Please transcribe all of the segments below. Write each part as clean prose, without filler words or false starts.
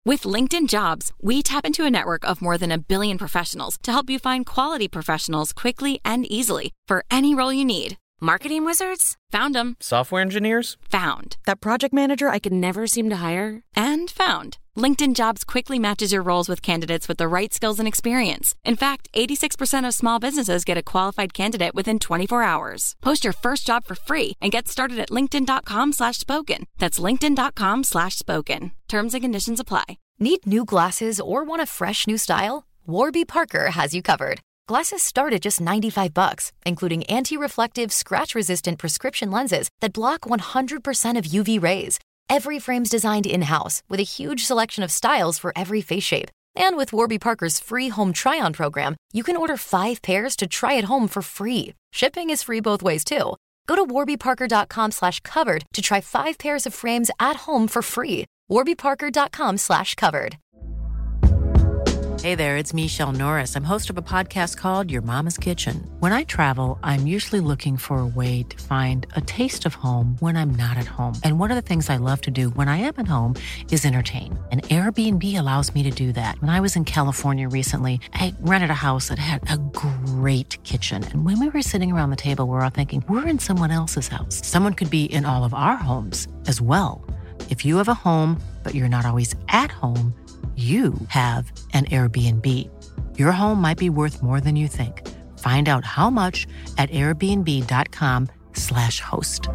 With LinkedIn Jobs, we tap into a network of more than 1 billion professionals to help you find quality professionals quickly and easily for any role you need. Marketing wizards? Found them. Software engineers? Found. That project manager I could never seem to hire? And found. LinkedIn Jobs quickly matches your roles with candidates with the right skills and experience. In fact, 86% of small businesses get a qualified candidate within 24 hours. Post your first job for free and get started at linkedin.com/spoken. That's linkedin.com/spoken. Terms and conditions apply. Need new glasses or want a fresh new style? Warby Parker has you covered. Glasses start at just $95, including anti-reflective, scratch-resistant prescription lenses that block 100% of UV rays. Every frame's designed in-house with a huge selection of styles for every face shape. And with Warby Parker's free home try-on program, you can order 5 pairs to try at home for free. Shipping is free both ways, too. Go to warbyparker.com/covered to try 5 pairs of frames at home for free. warbyparker.com/covered. Hey there, it's Michelle Norris. I'm host of a podcast called Your Mama's Kitchen. When I travel, I'm usually looking for a way to find a taste of home when I'm not at home. And one of the things I love to do when I am at home is entertain. And Airbnb allows me to do that. When I was in California recently, I rented a house that had a great kitchen. And when we were sitting around the table, we're all thinking, we're in someone else's house. Someone could be in all of our homes as well. If you have a home, but you're not always at home, you have an Airbnb. Your home might be worth more than you think. Find out how much at airbnb.com/host.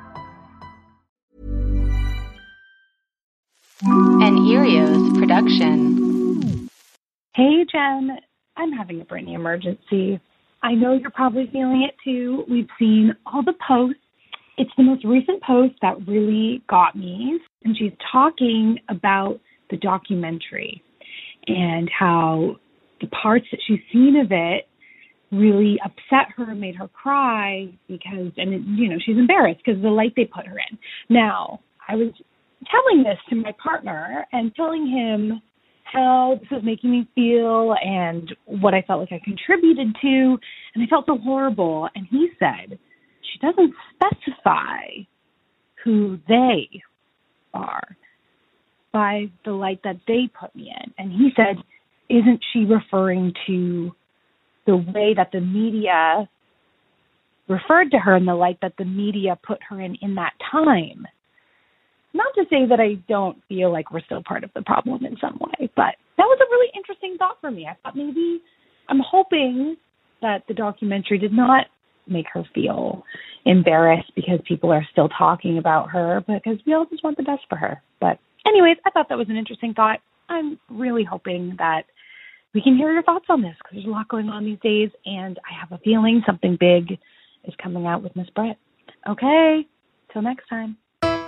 An Erios production. Hey, Jen. I'm having a Brittany emergency. I know you're probably feeling it too. We've seen all the posts. It's the most recent post that really got me. And she's talking about the documentary and how the parts that she's seen of it really upset her, made her cry because, she's embarrassed because of the light they put her in. Now, I was telling this to my partner and telling him how this was making me feel and what I felt like I contributed to, and I felt so horrible. And he said, she doesn't specify who they are by the light that they put me in. And he said, isn't she referring to the way that the media referred to her and the light that the media put her in that time? Not to say that I don't feel like we're still part of the problem in some way, but that was a really interesting thought for me. I thought I'm hoping that the documentary did not make her feel embarrassed because people are still talking about her, because we all just want the best for her. But anyways, I thought that was an interesting thought. I'm really hoping that we can hear your thoughts on this because there's a lot going on these days, and I have a feeling something big is coming out with Miss Britt. Okay, till next time.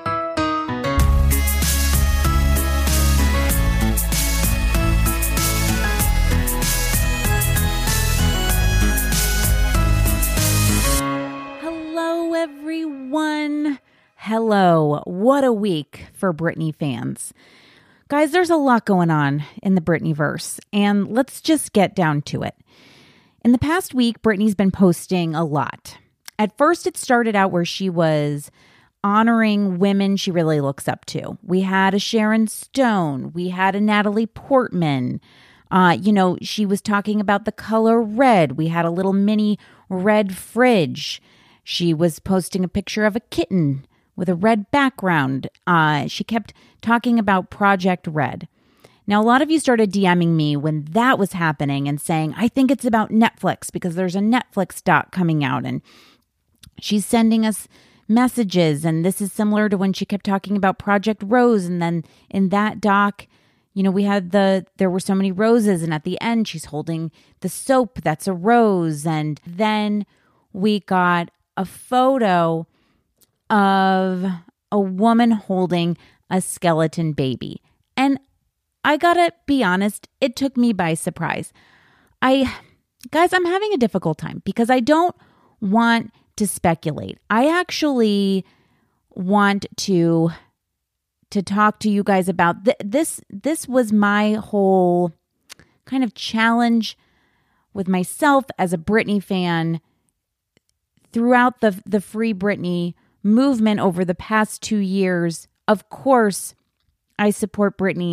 Hello, everyone. Hello. What a week for Britney fans. Guys, there's a lot going on in the Britneyverse, and let's just get down to it. In the past week, Britney's been posting a lot. At first, it started out where she was honoring women she really looks up to. We had a Sharon Stone. We had a Natalie Portman. She was talking about the color red. We had a little mini red fridge. She was posting a picture of a kitten with a red background. She kept talking about Project Red. Now, a lot of you started DMing me when that was happening and saying, I think it's about Netflix because there's a Netflix doc coming out and she's sending us messages. And this is similar to when she kept talking about Project Rose. And then in that doc, we had there were so many roses. And at the end, she's holding the soap that's a rose. And then we got a photo of a woman holding a skeleton baby. And I gotta be honest, it took me by surprise. Guys, I'm having a difficult time because I don't want to speculate. I actually want to talk to you guys about this. This was my whole kind of challenge with myself as a Britney fan throughout the Free Britney movement over the past 2 years. Of course, I support Britney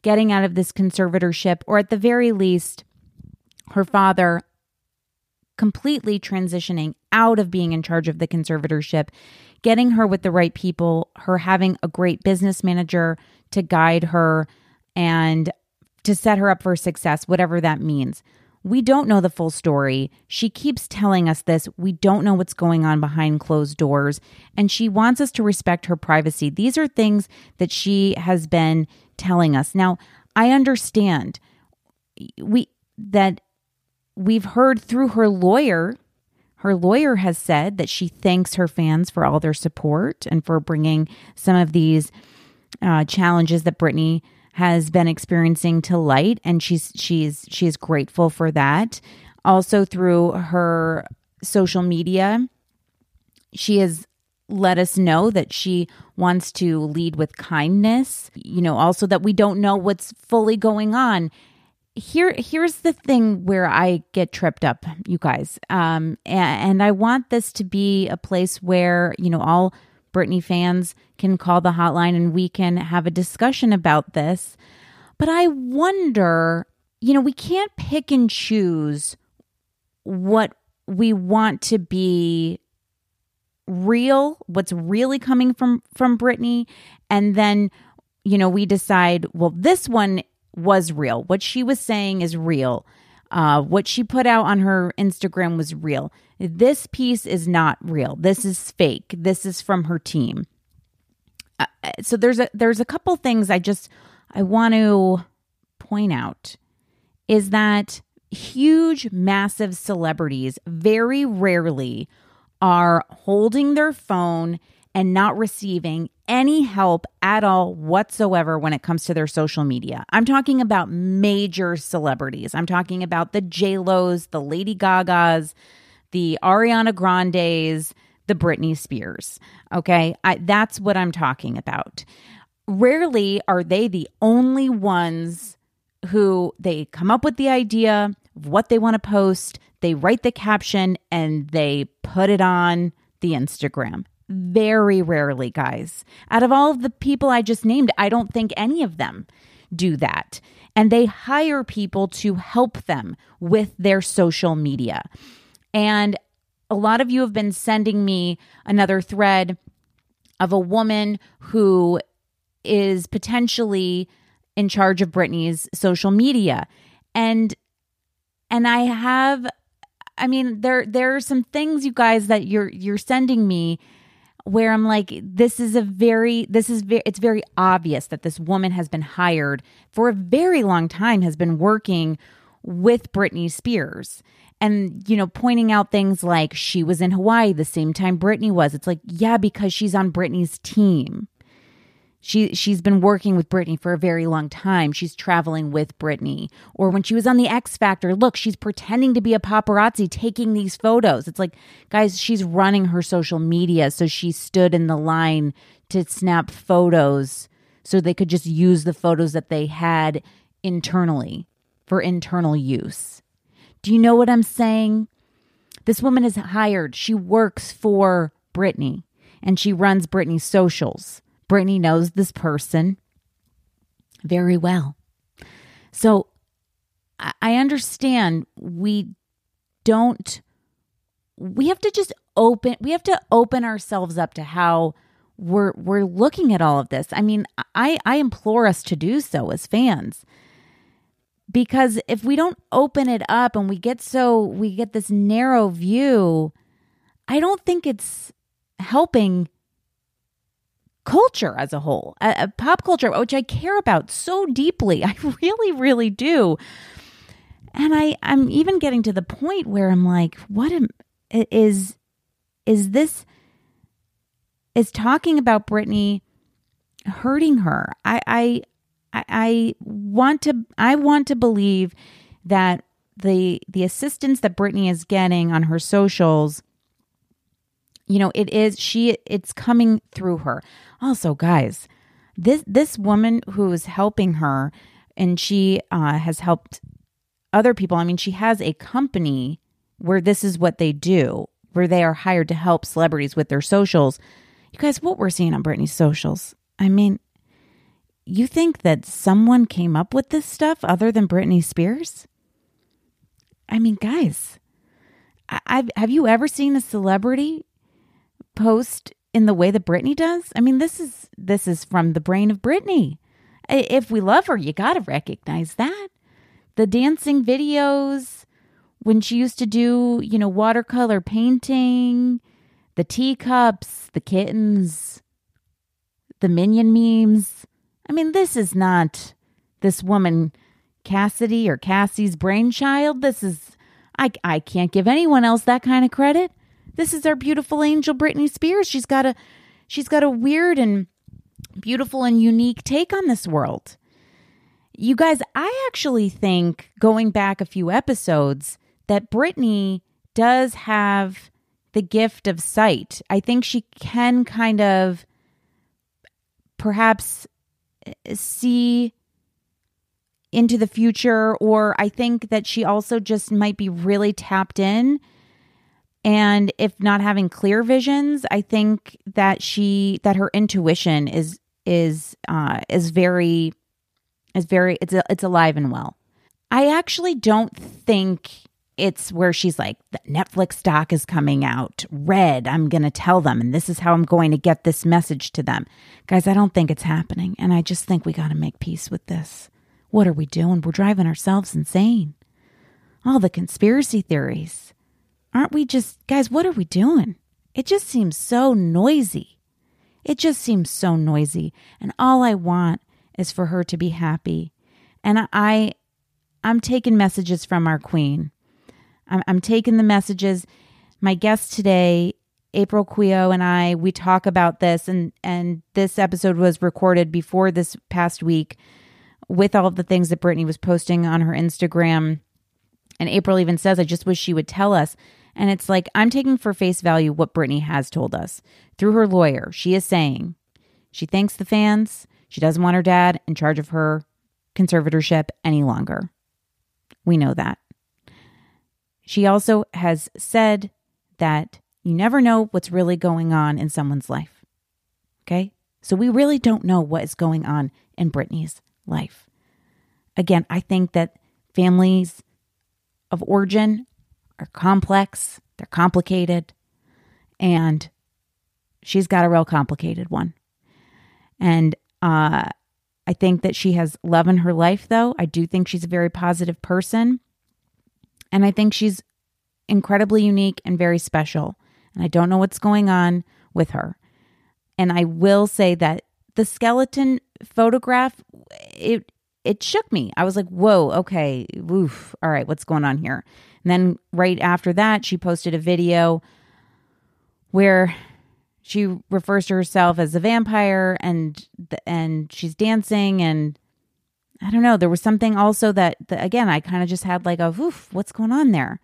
getting out of this conservatorship, or at the very least, her father completely transitioning out of being in charge of the conservatorship, getting her with the right people, her having a great business manager to guide her and to set her up for success, whatever that means. We don't know the full story. She keeps telling us this. We don't know what's going on behind closed doors, and she wants us to respect her privacy. These are things that she has been telling us. Now, I understand that we've heard through her lawyer. Her lawyer has said that she thanks her fans for all their support and for bringing some of these challenges that Britney has been experiencing to light, and she's grateful for that. Also, through her social media, she has let us know that she wants to lead with kindness. Also that we don't know what's fully going on. Here's the thing where I get tripped up, you guys, and I want this to be a place where all Britney fans can call the hotline and we can have a discussion about this. But I wonder, we can't pick and choose what we want to be real, what's really coming from Britney. And then, we decide, well, this one was real. What she was saying is real. What she put out on her Instagram was real. This piece is not real. This is fake. This is from her team. So there's a couple things I want to point out is that huge, massive celebrities very rarely are holding their phone and not receiving any help at all whatsoever when it comes to their social media. I'm talking about major celebrities. I'm talking about the J-Los, the Lady Gagas, the Ariana Grandes, the Britney Spears. Okay, that's what I'm talking about. Rarely are they the only ones who they come up with the idea of what they want to post, they write the caption, and they put it on the Instagram. Very rarely, guys. Out of all of the people I just named, I don't think any of them do that. And they hire people to help them with their social media. And a lot of you have been sending me another thread of a woman who is potentially in charge of Britney's social media. And there are some things, you guys, that you're sending me where I'm like, it's very obvious that this woman has been hired for a very long time, has been working with Britney Spears. And, pointing out things like she was in Hawaii the same time Britney was. It's like, yeah, because she's on Britney's team. She's been working with Britney for a very long time. She's traveling with Britney. Or when she was on the X Factor, look, she's pretending to be a paparazzi taking these photos. It's like, guys, she's running her social media. So she stood in the line to snap photos so they could just use the photos that they had internally for internal use. Do you know what I'm saying? This woman is hired. She works for Britney and she runs Britney's socials. Britney knows this person very well. So I understand we have to open ourselves up to how we're looking at all of this. I mean, I implore us to do so as fans. Because if we don't open it up and we get this narrow view, I don't think it's helping culture as a whole, pop culture, which I care about so deeply. I really, really do. And I'm even getting to the point where I'm like, is talking about Britney hurting her? I want to believe that the assistance that Britney is getting on her socials, it's coming through her. Also, guys, this woman who is helping her, and she has helped other people. I mean, she has a company where this is what they do, where they are hired to help celebrities with their socials. You guys, what we're seeing on Britney's socials, I mean, you think that someone came up with this stuff other than Britney Spears? I mean, guys, have you ever seen a celebrity post in the way that Britney does? I mean, this is from the brain of Britney. If we love her, you got to recognize that. The dancing videos, when she used to do, watercolor painting, the teacups, the kittens, the Minion memes. I mean, this is not this woman, Cassidy or Cassie's brainchild. This is, I can't give anyone else that kind of credit. This is our beautiful angel, Britney Spears. She's got a weird and beautiful and unique take on this world. You guys, I actually think, going back a few episodes, that Britney does have the gift of sight. I think she can kind of perhaps see into the future, or I think that she also just might be really tapped in. And if not having clear visions, I think that her intuition is very it's alive and well. I actually don't think it's where she's like, the Netflix doc is coming out. Red, I'm going to tell them, and this is how I'm going to get this message to them. Guys, I don't think it's happening. And I just think we got to make peace with this. What are we doing? We're driving ourselves insane. All the conspiracy theories. Aren't we just, guys, what are we doing? It just seems so noisy. And all I want is for her to be happy. And I'm taking messages from our queen. I'm taking the messages. My guest today, April Quio, and we talk about this, and this episode was recorded before this past week with all of the things that Britney was posting on her Instagram. And April even says, I just wish she would tell us. And it's like, I'm taking for face value what Britney has told us. Through her lawyer, she is saying she thanks the fans. She doesn't want her dad in charge of her conservatorship any longer. We know that. She also has said that you never know what's really going on in someone's life. Okay? So we really don't know what is going on in Britney's life. Again, I think that families of origin are complex, they're complicated, and she's got a real complicated one. And I think that she has love in her life, though. I do think she's a very positive person. And I think she's incredibly unique and very special. And I don't know what's going on with her. And I will say that the skeleton photograph, it shook me. I was like, whoa, okay, oof, all right, what's going on here? And then right after that, she posted a video where she refers to herself as a vampire and she's dancing, and I don't know, there was something also that again, I kind of just had like a oof, what's going on there?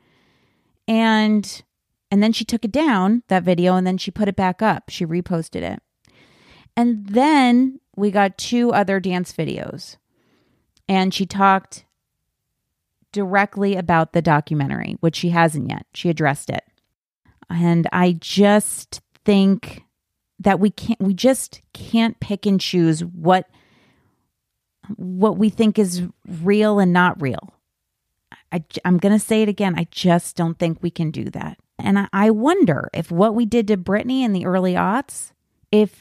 And then she took it down, that video, and then she put it back up. She reposted it. And then we got 2 other dance videos. And she talked directly about the documentary, which she hasn't yet. She addressed it. And I just think that we just can't pick and choose what we think is real and not real. I'm going to say it again. I just don't think we can do that. And I wonder if what we did to Britney in the early aughts, if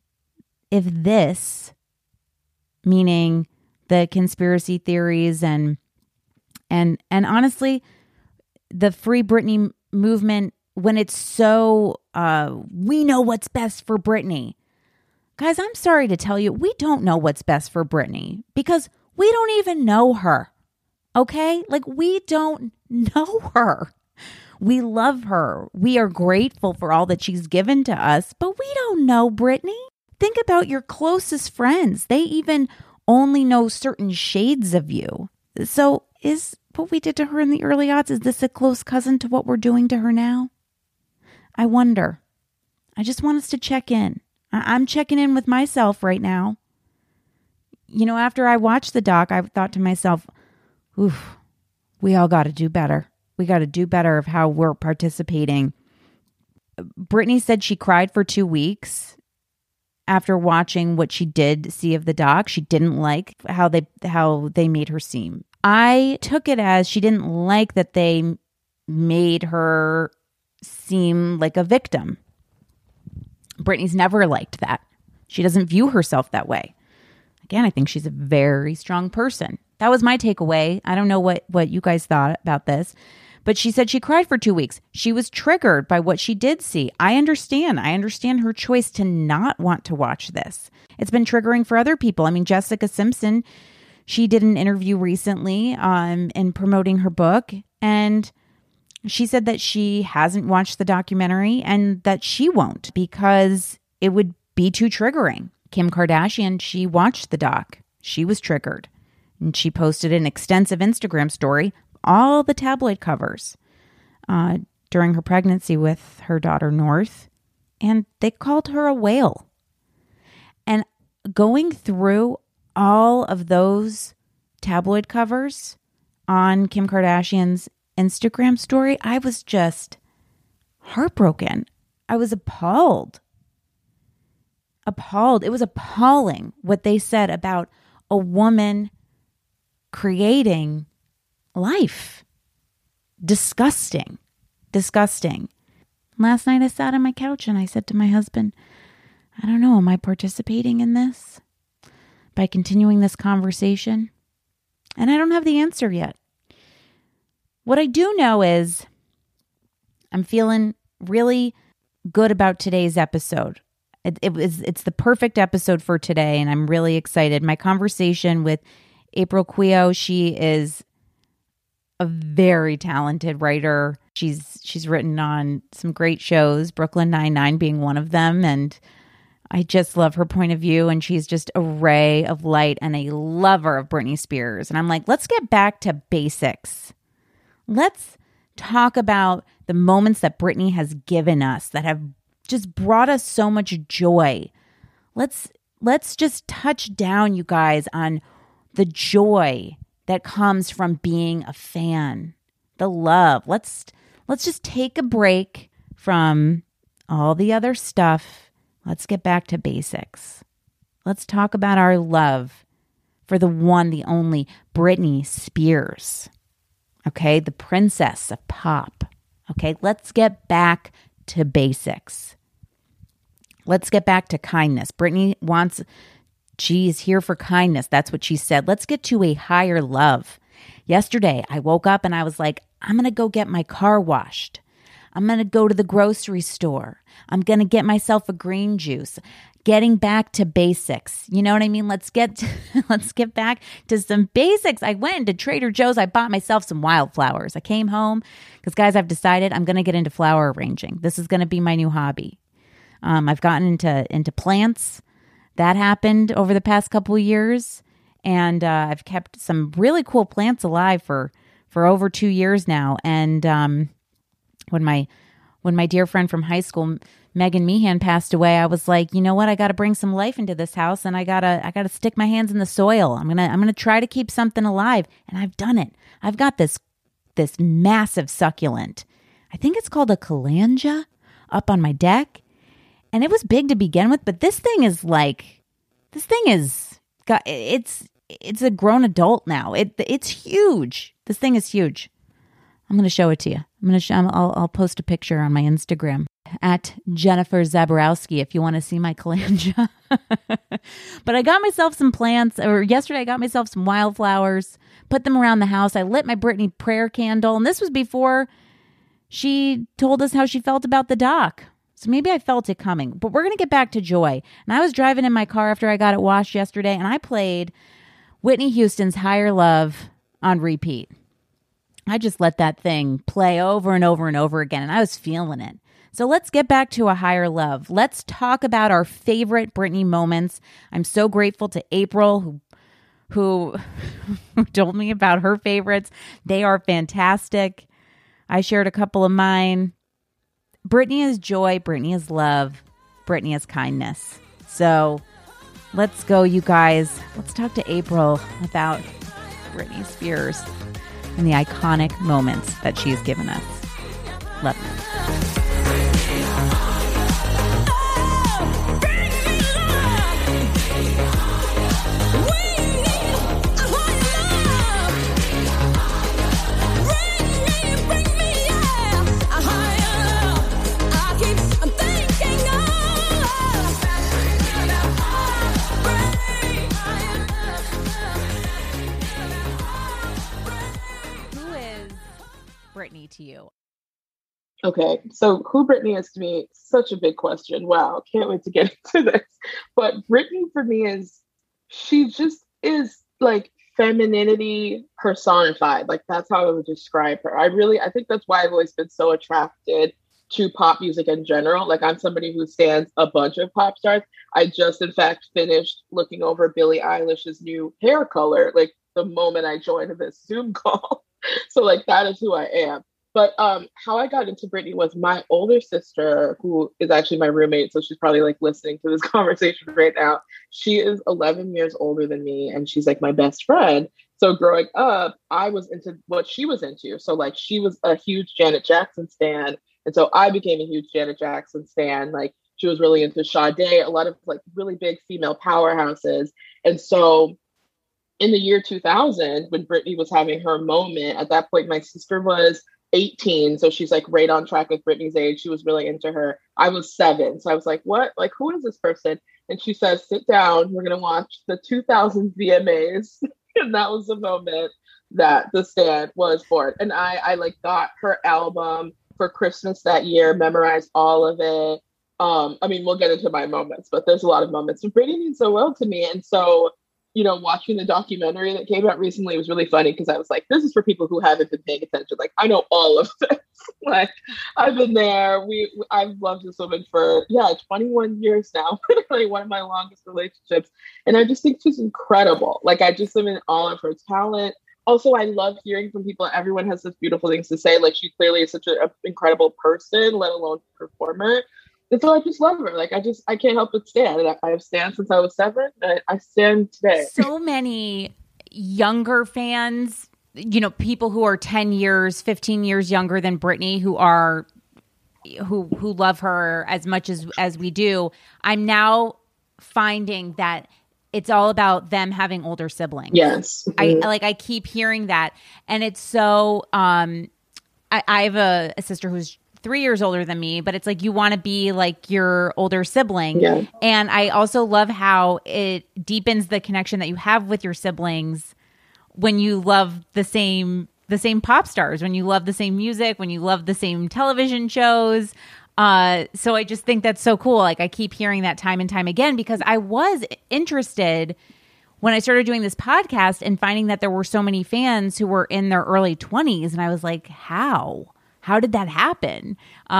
this, meaning the conspiracy theories and honestly, the Free Britney movement, when it's so, we know what's best for Britney. Guys, I'm sorry to tell you, we don't know what's best for Britney because we don't even know her. Okay? Like, we don't know her. We love her. We are grateful for all that she's given to us, but we don't know Britney. Think about your closest friends. They even only know certain shades of you. So is what we did to her in the early aughts, is this a close cousin to what we're doing to her now? I wonder. I just want us to check in. I'm checking in with myself right now. You know, after I watched the doc, I thought to myself, oof, we all got to do better. We got to do better of how we're participating. Britney said she cried for 2 weeks after watching what she did see of the doc. She didn't like how they made her seem. I took it as she didn't like that they made her seem like a victim. Britney's never liked that. She doesn't view herself that way. Again, I think she's a very strong person. That was my takeaway. I don't know what you guys thought about this, but she said she cried for 2 weeks. She was triggered by what she did see. I understand. I understand her choice to not want to watch this. It's been triggering for other people. I mean, Jessica Simpson, she did an interview recently in promoting her book, and she said that she hasn't watched the documentary and that she won't because it would be too triggering. Kim Kardashian, she watched the doc. She was triggered. And she posted an extensive Instagram story, all the tabloid covers, during her pregnancy with her daughter North. And they called her a whale. And going through all of those tabloid covers on Kim Kardashian's Instagram story, I was just heartbroken. I was appalled. It was appalling what they said about a woman creating life. Disgusting. Last night I sat on my couch and I said to my husband, I don't know, am I participating in this by continuing this conversation? And I don't have the answer yet. What I do know is I'm feeling really good about today's episode. It's the perfect episode for today, and I'm really excited. My conversation with April Quio, she is a very talented writer. She's written on some great shows, Brooklyn Nine-Nine being one of them, and I just love her point of view, and she's just a ray of light and a lover of Britney Spears. And I'm like, let's get back to basics. Let's talk about the moments that Britney has given us that have just brought us so much joy. Let's just touch down, you guys, on the joy that comes from being a fan, the love. Let's just take a break from all the other stuff. Let's get back to basics. Let's talk about our love for the one, the only Britney Spears. Okay, the princess of pop. Okay, let's get back to basics. Let's get back to kindness. Britney she's here for kindness. That's what she said. Let's get to a higher love. Yesterday, I woke up and I was like, I'm going to go get my car washed. I'm going to go to the grocery store. I'm going to get myself a green juice. Getting back to basics. You know what I mean? Let's get back to some basics. I went into Trader Joe's. I bought myself some wildflowers. I came home because, guys, I've decided I'm going to get into flower arranging. This is going to be my new hobby. I've gotten into plants. That happened over the past couple of years, and I've kept some really cool plants alive for over 2 years now. And when my dear friend from high school, Megan Meehan, passed away, I was like, you know what? I got to bring some life into this house, and I gotta stick my hands in the soil. I'm gonna try to keep something alive, and I've done it. I've got this massive succulent. I think it's called a calandria up on my deck. And it was big to begin with, but this thing is it's a grown adult now. It's huge. This thing is huge. I'm going to show it to you. I'll post a picture on my Instagram at Jennifer Zaborowski if you want to see my calandria. But I got myself some plants, or yesterday I got myself some wildflowers, put them around the house. I lit my Britney prayer candle, and this was before she told us how she felt about the doc. So maybe I felt it coming, but we're going to get back to joy. And I was driving in my car after I got it washed yesterday, and I played Whitney Houston's Higher Love on repeat. I just let that thing play over and over and over again, and I was feeling it. So let's get back to a higher love. Let's talk about our favorite Britney moments. I'm so grateful to April who told me about her favorites. They are fantastic. I shared a couple of mine. Britney is joy, Britney is love, Britney is kindness. So let's go, you guys. Let's talk to April about Britney Spears and the iconic moments that she's given us. Love you. Britney to you? Okay, so who Britney is to me, such a big question. Wow, can't wait to get into this. But Britney for me she just is like femininity personified. Like that's how I would describe her. I think that's why I've always been so attracted to pop music in general. Like I'm somebody who stands a bunch of pop stars. I just in fact finished looking over Billie Eilish's new hair color, like the moment I joined this Zoom call. So like that is who I am. But how I got into Britney was my older sister, who is actually my roommate. So she's probably like listening to this conversation right now. She is 11 years older than me and she's like my best friend. So growing up, I was into what she was into. So like she was a huge Janet Jackson stan. And so I became a huge Janet Jackson stan. Like she was really into Sade, a lot of like really big female powerhouses. And so in the year 2000, when Britney was having her moment, at that point, my sister was 18. So she's like right on track with Britney's age. She was really into her. I was 7. So I was like, what? Like, who is this person? And she says, sit down. We're going to watch the 2000 VMAs. And that was the moment that the stand was born. And I like got her album for Christmas that year, memorized all of it. I mean, we'll get into my moments, but there's a lot of moments. But Britney means so well to me. And so, you know, watching the documentary that came out recently was really funny because I was like, this is for people who haven't been paying attention. Like, I know all of this. Like, I've been there. I've loved this woman for, 21 years now. Like, one of my longest relationships. And I just think she's incredible. Like, I just am in awe of her talent. Also, I love hearing from people. Everyone has such beautiful things to say. Like, she clearly is such an incredible person, let alone performer. And so I just love her. Like, I can't help but stand. And I've stand since I was 7. I stand today. So many younger fans, you know, people who are 10 years, 15 years younger than Britney, who love her as much as we do. I'm now finding that it's all about them having older siblings. Yes. Mm-hmm. I keep hearing that. And it's so, I have a sister who's 3 years older than me, but it's like you want to be like your older sibling. Yeah. And I also love how it deepens the connection that you have with your siblings when you love the same pop stars, when you love the same music, when you love the same television shows. So I just think that's so cool. Like I keep hearing that time and time again because I was interested when I started doing this podcast and finding that there were so many fans who were in their early 20s. And I was like, how did that happen?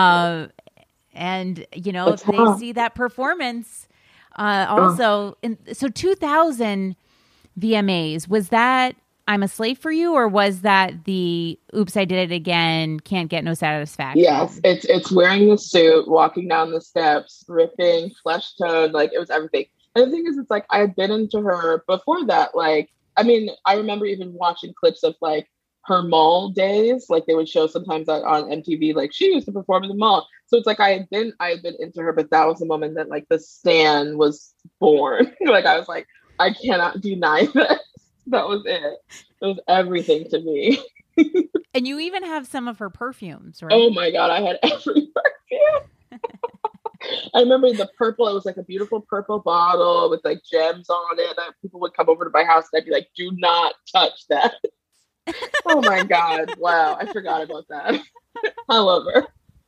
And, you know, if they see that performance, also, so 2000 VMAs, was that I'm a Slave for You, or was that the Oops, I Did It Again, Can't Get No Satisfaction? Yes, it's wearing the suit, walking down the steps, ripping, flesh tone, like it was everything. And the thing is, it's like I had been into her before that. Like, I mean, I remember even watching clips of like her mall days, like they would show sometimes on MTV, like she used to perform in the mall. So it's like I had been into her, but that was the moment that like the stan was born. Like I was like, I cannot deny this. That was it. It was everything to me. And you even have some of her perfumes, right? Oh my God, I had every perfume. I remember the purple. It was like a beautiful purple bottle with like gems on it. And people would come over to my house and I'd be like, do not touch that. Oh my God. Wow. I forgot about that. I love her.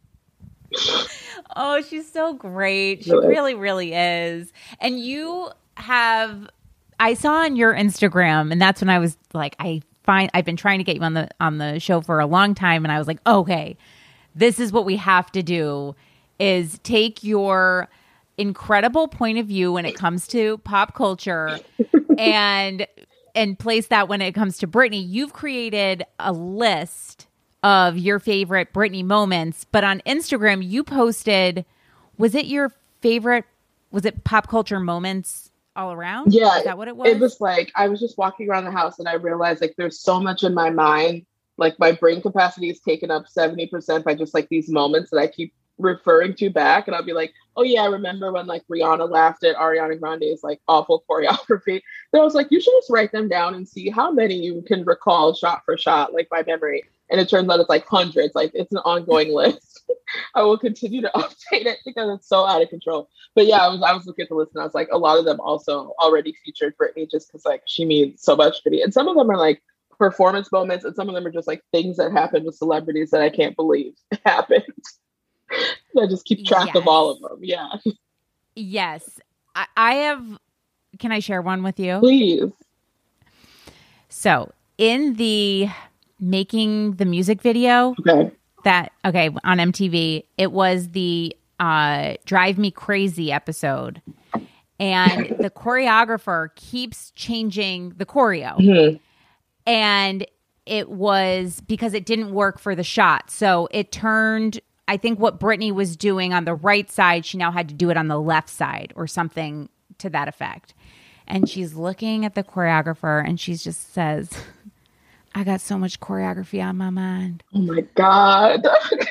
Oh, she's so great. She really, really is. And I saw on your Instagram, and that's when I was like, I've been trying to get you on the show for a long time. And I was like, okay, this is what we have to do, is take your incredible point of view when it comes to pop culture and place that when it comes to Britney. You've created a list of your favorite Britney moments, but on Instagram you posted, was it pop culture moments all around? Yeah. Is that what it was? It was like, I was just walking around the house and I realized like there's so much in my mind. Like my brain capacity is taken up 70% by just like these moments that I keep referring to back. And I'll be like, oh yeah, I remember when like Rihanna laughed at Ariana Grande's like awful choreography. Then I was like, you should just write them down and see how many you can recall shot for shot, like by memory. And it turns out it's like hundreds. Like it's an ongoing list. I will continue to update it because it's so out of control. But yeah, I was looking at the list and I was like, a lot of them also already featured Britney just because like she means so much to me. And some of them are like performance moments, and some of them are just like things that happen with celebrities that I can't believe happened. I just keep track of all of them. Yeah. Yes. I have, can I share one with you? Please. So in the making the music video on MTV, it was the Drive Me Crazy episode. And the choreographer keeps changing the choreo. Mm-hmm. And it was because it didn't work for the shot. So it turned, I think what Britney was doing on the right side, she now had to do it on the left side or something to that effect. And she's looking at the choreographer and she just says, I got so much choreography on my mind. Oh my God.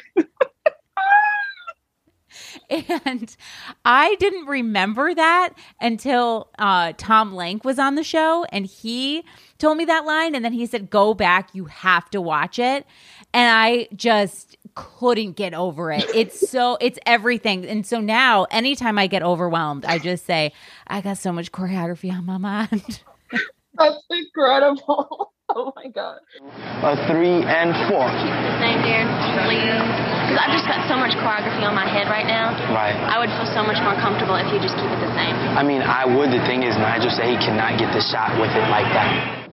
And I didn't remember that until Tom Lenk was on the show and he told me that line. And then he said, go back, you have to watch it. And I just couldn't get over it. It's everything. And so now anytime I get overwhelmed, I just say, I got so much choreography on my mind. That's incredible. Oh my God. A 3 and 4. Keep it the same, dear, please. Because I've just got so much choreography on my head right now. Right. I would feel so much more comfortable if you just keep it the same. I mean, I would. The thing is, Nigel said he cannot get the shot with it like that.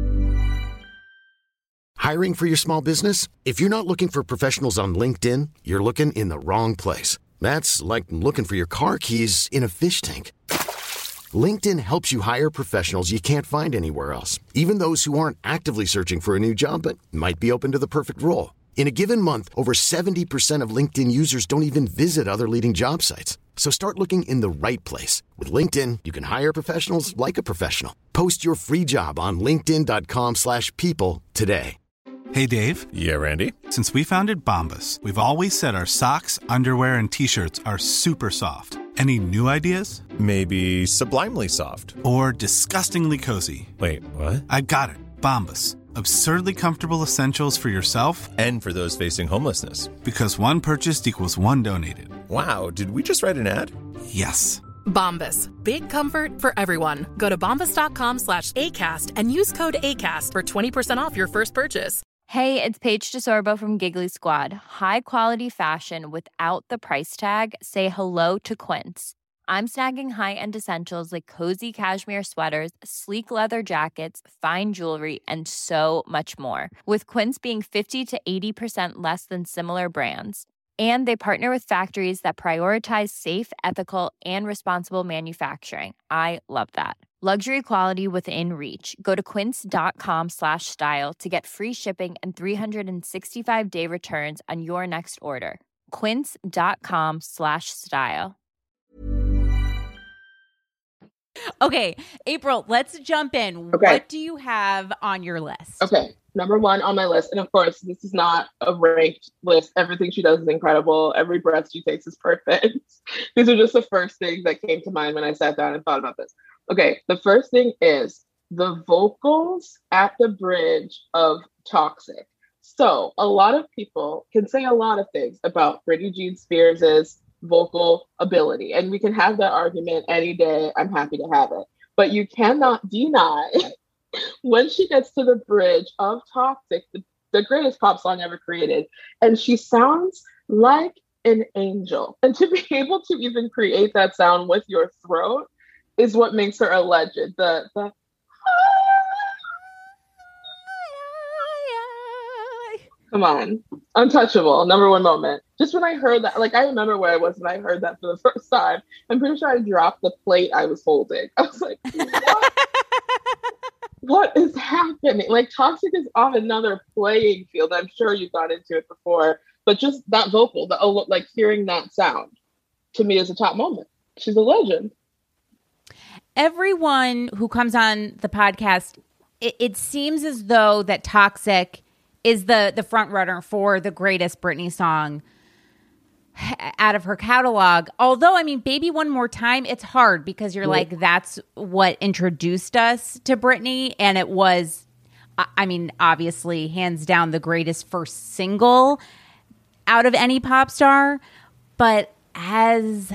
Hiring for your small business? If you're not looking for professionals on LinkedIn, you're looking in the wrong place. That's like looking for your car keys in a fish tank. LinkedIn helps you hire professionals you can't find anywhere else, even those who aren't actively searching for a new job but might be open to the perfect role. In a given month, over 70% of LinkedIn users don't even visit other leading job sites. So start looking in the right place. With LinkedIn, you can hire professionals like a professional. Post your free job on linkedin.com/people today. Hey, Dave. Yeah, Randy. Since we founded Bombas, we've always said our socks, underwear, and T-shirts are super soft. Any new ideas? Maybe sublimely soft. Or disgustingly cozy. Wait, what? I got it. Bombas. Absurdly comfortable essentials for yourself and for those facing homelessness. Because one purchased equals one donated. Wow, did we just write an ad? Yes. Bombas. Big comfort for everyone. Go to bombas.com/ACAST and use code ACAST for 20% off your first purchase. Hey, it's Paige DeSorbo from Giggly Squad. High quality fashion without the price tag. Say hello to Quince. I'm snagging high-end essentials like cozy cashmere sweaters, sleek leather jackets, fine jewelry, and so much more. With Quince being 50 to 80% less than similar brands. And they partner with factories that prioritize safe, ethical, and responsible manufacturing. I love that. Luxury quality within reach. Go to quince.com/style to get free shipping and 365-day returns on your next order. Quince.com/style. Okay, April, let's jump in. Okay. What do you have on your list? Okay, number one on my list, and of course, this is not a ranked list. Everything she does is incredible. Every breath she takes is perfect. These are just the first things that came to mind when I sat down and thought about this. Okay, the first thing is the vocals at the bridge of Toxic. So a lot of people can say a lot of things about Britney Jean Spears' vocal ability, and we can have that argument any day. I'm happy to have it. But you cannot deny when she gets to the bridge of Toxic, the greatest pop song ever created, and she sounds like an angel. And to be able to even create that sound with your throat is what makes her a legend. The come on, untouchable, number one moment. Just when I heard that, like I remember where I was when I heard that for the first time. I'm pretty sure I dropped the plate I was holding. I was like, what? What is happening? Like Toxic is on another playing field. I'm sure you've gone into it before, but just that vocal, like hearing that sound to me is a top moment. She's a legend. Everyone who comes on the podcast, it seems as though that Toxic is the front runner for the greatest Britney song out of her catalog. Although, I mean, Baby One More Time, it's hard because you're like, that's what introduced us to Britney. And it was, I mean, obviously, hands down, the greatest first single out of any pop star. But as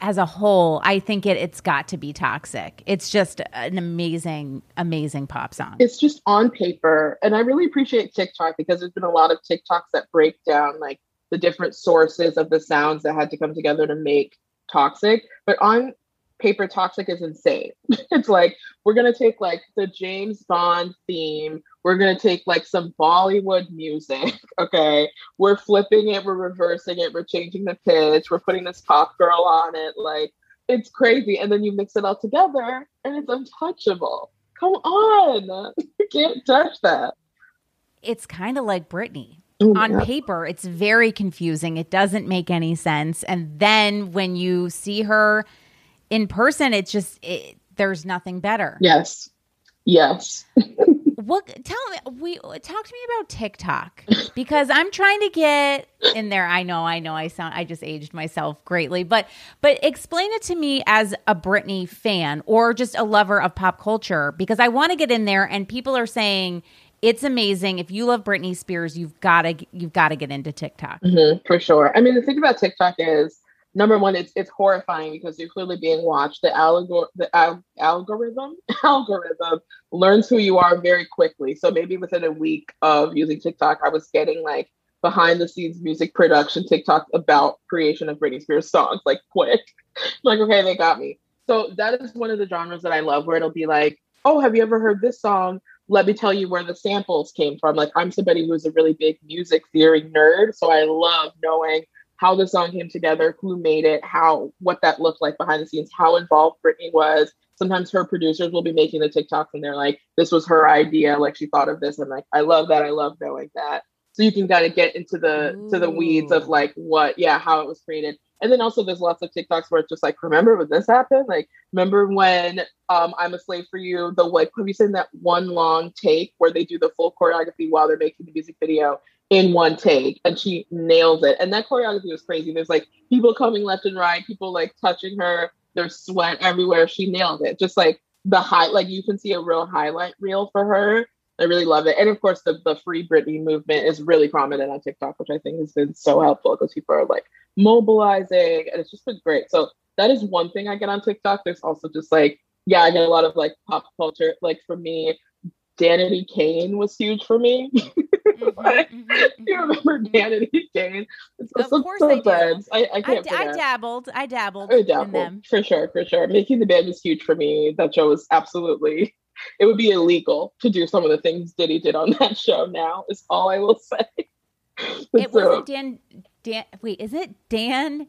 as a whole, I think it's got to be Toxic. It's just an amazing, amazing pop song. It's just on paper. And I really appreciate TikTok because there's been a lot of TikToks that break down like the different sources of the sounds that had to come together to make Toxic. But on paper, Toxic is insane. It's like, we're going to take like the James Bond theme. We're going to take like some Bollywood music. Okay. We're flipping it. We're reversing it. We're changing the pitch. We're putting this pop girl on it. Like, it's crazy. And then you mix it all together and it's untouchable. Come on. You can't touch that. It's kind of like Britney. On paper, it's very confusing. It doesn't make any sense. And then when you see her in person, it's just, there's nothing better. Yes. Yes. Talk to me about TikTok, because I'm trying to get in there. I know. I just aged myself greatly, but explain it to me as a Britney fan or just a lover of pop culture, because I want to get in there and people are saying it's amazing. If you love Britney Spears, you've got to get into TikTok. Mm-hmm, for sure. I mean, the thing about TikTok is, number one, it's horrifying because you're clearly being watched. The algorithm learns who you are very quickly. So maybe within a week of using TikTok, I was getting like behind the scenes music production TikTok about creation of Britney Spears songs, like quick. Like, okay, they got me. So that is one of the genres that I love, where it'll be like, oh, have you ever heard this song? Let me tell you where the samples came from. Like, I'm somebody who's a really big music theory nerd. So I love knowing how the song came together, who made it, what that looked like behind the scenes, how involved Britney was. Sometimes her producers will be making the TikToks and they're like, this was her idea. Like, she thought of this. And like, I love that. I love knowing that. So you can kind of get into the weeds of like how it was created. And then also there's lots of TikToks where it's just like, remember when this happened? Like, remember when I'm a Slave for You, have you seen that one long take where they do the full choreography while they're making the music video in one take, and she nails it. And that choreography was crazy. There's like people coming left and right, people like touching her, there's sweat everywhere. She nailed it. Just like you can see a real highlight reel for her. I really love it. And of course, the Free Britney movement is really prominent on TikTok, which I think has been so helpful because people are like mobilizing, and it's just been great. So that is one thing I get on TikTok. There's also just like, I get a lot of like pop culture. Like for me, Danity Kane was huge for me. You remember Danity Kane? Of course I do. I can't forget. I dabbled in them. For sure. Making the Band was huge for me. That show was absolutely, it would be illegal to do some of the things Diddy did on that show now, is all I will say. It wasn't Dan. Wait, is it Dan?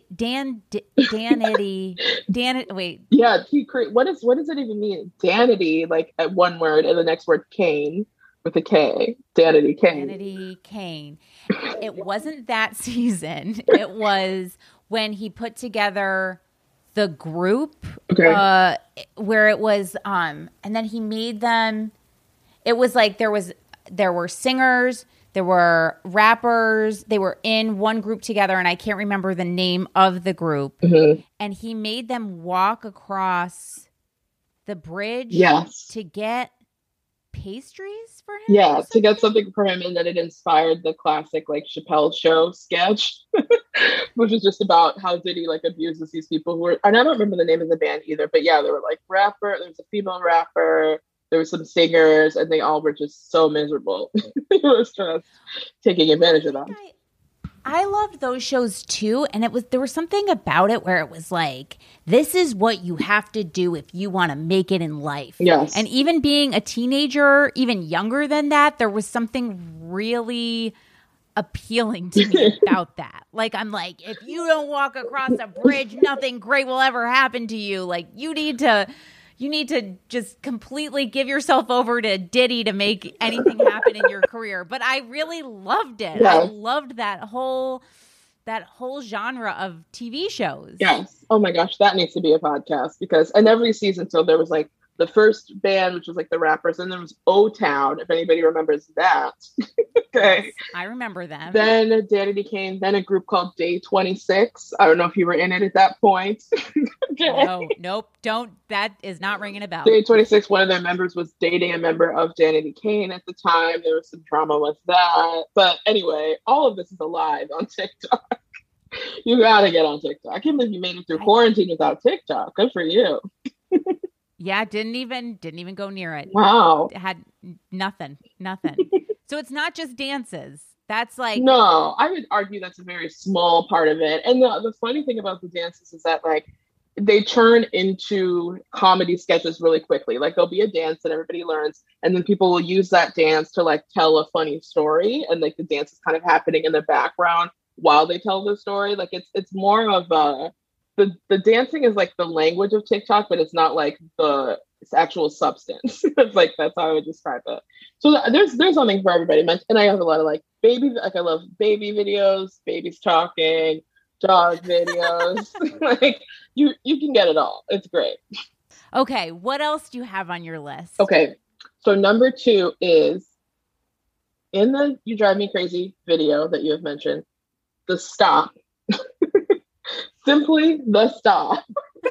Danity. Wait. Yeah, what does it even mean? Danity, like at one word, and the next word Kane with a K. Danity Kane. Danity Kane. It wasn't that season. It was when he put together the group, where it was, and then he made them. It was like there were singers. There were rappers. They were in one group together, and I can't remember the name of the group. Mm-hmm. And he made them walk across the bridge to get pastries for him? Yeah, to get something for him, and then it inspired the classic like Chappelle Show sketch, which is just about how Diddy like abuses these people who were, and I don't remember the name of the band either, but yeah, they were like rapper, there was a female rapper, there were some singers, and they all were just so miserable. They were just taking advantage of them. I loved those shows too, and there was something about it where it was like, this is what you have to do if you want to make it in life. Yes. And even being a teenager, even younger than that, there was something really appealing to me about that. Like, I'm like, if you don't walk across a bridge, nothing great will ever happen to you. Like, you need to just completely give yourself over to Diddy to make anything happen in your career. But I really loved it. Yeah. I loved that whole genre of TV shows. Yes. Oh my gosh, that needs to be a podcast and every season, so there was like the first band, which was like the rappers, and there was O-Town, if anybody remembers that. Okay. Yes, I remember them. Then Danity Kane, then a group called Day 26. I don't know if you were in it at that point. Okay. No, nope, don't. That is not ringing a bell. Day 26, one of their members was dating a member of Danity Kane at the time. There was some drama with that. But anyway, all of this is alive on TikTok. You gotta get on TikTok. I can't believe you made it through quarantine without TikTok. Good for you. Yeah, didn't even go near it. Wow. It had nothing. So it's not just dances. That's like, no, I would argue that's a very small part of it. And the funny thing about the dances is that like they turn into comedy sketches really quickly. Like there'll be a dance that everybody learns, and then people will use that dance to like tell a funny story, and like the dance is kind of happening in the background while they tell the story. Like it's more of the dancing is like the language of TikTok, but it's not like the actual substance. It's like that's how I would describe it. So there's something for everybody. And I have a lot of like I love baby videos, babies talking, dog videos. Like you can get it all. It's great. Okay, what else do you have on your list? Okay, so number 2 is in the You Drive Me Crazy video that you have mentioned, the stop. Simply the stop.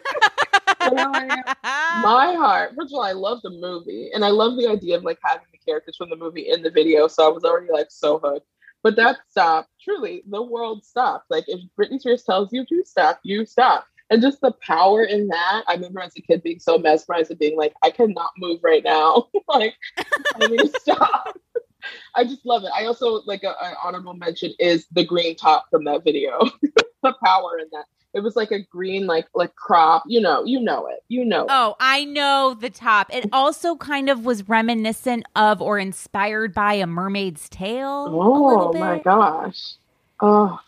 My heart. First of all, I love the movie, and I love the idea of like having the characters from the movie in the video. So I was already like so hooked. But that stop, truly, the world stops. Like if Britney Spears tells you to stop, you stop. And just the power in that. I remember as a kid being so mesmerized and being like, I cannot move right now. Like I need to stop. I just love it. I also like an honorable mention is the green top from that video. The power in that. It was like a green, like crop. You know it. Oh, I know the top. It also kind of was reminiscent of or inspired by A Mermaid's Tale. Oh my gosh. Oh.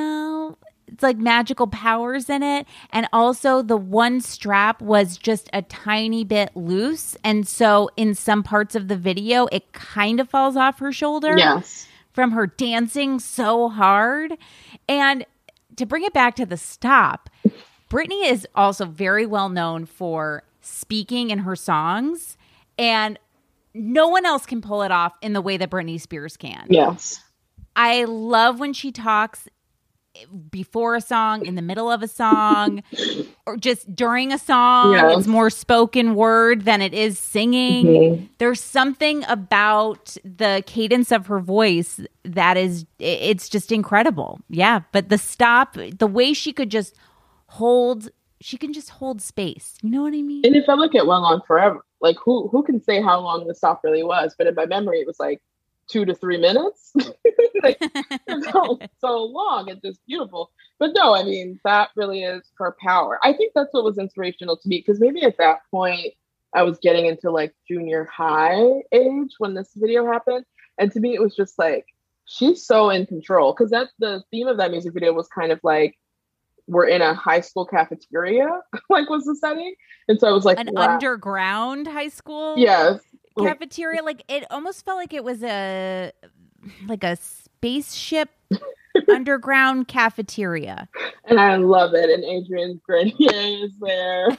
It's like magical powers in it. And also the one strap was just a tiny bit loose. And so in some parts of the video, it kind of falls off her shoulder. Yes. From her dancing so hard. And to bring it back to the stop, Britney is also very well known for speaking in her songs. And no one else can pull it off in the way that Britney Spears can. Yes. I love when she talks before a song, in the middle of a song, or just during a song. Yes. It's more spoken word than it is singing. Mm-hmm. There's something about the cadence of her voice that it's just incredible. Yeah. But the stop, the way she can just hold space. You know what I mean? And it felt like it went on forever. Like who can say how long the stop really was? But in my memory, it was like 2 to 3 minutes. Like, so long and just beautiful. But no, I mean, that really is her power. I think that's what was inspirational to me, because maybe at that point I was getting into like junior high age when this video happened. And to me, it was just like, she's so in control, because that's the theme of that music video was kind of like, we're in a high school cafeteria, like was the setting. And so I was like, an underground high school. Yes. Cafeteria, like it almost felt like it was a spaceship underground cafeteria. And I love it. And Adrian Grenier is there.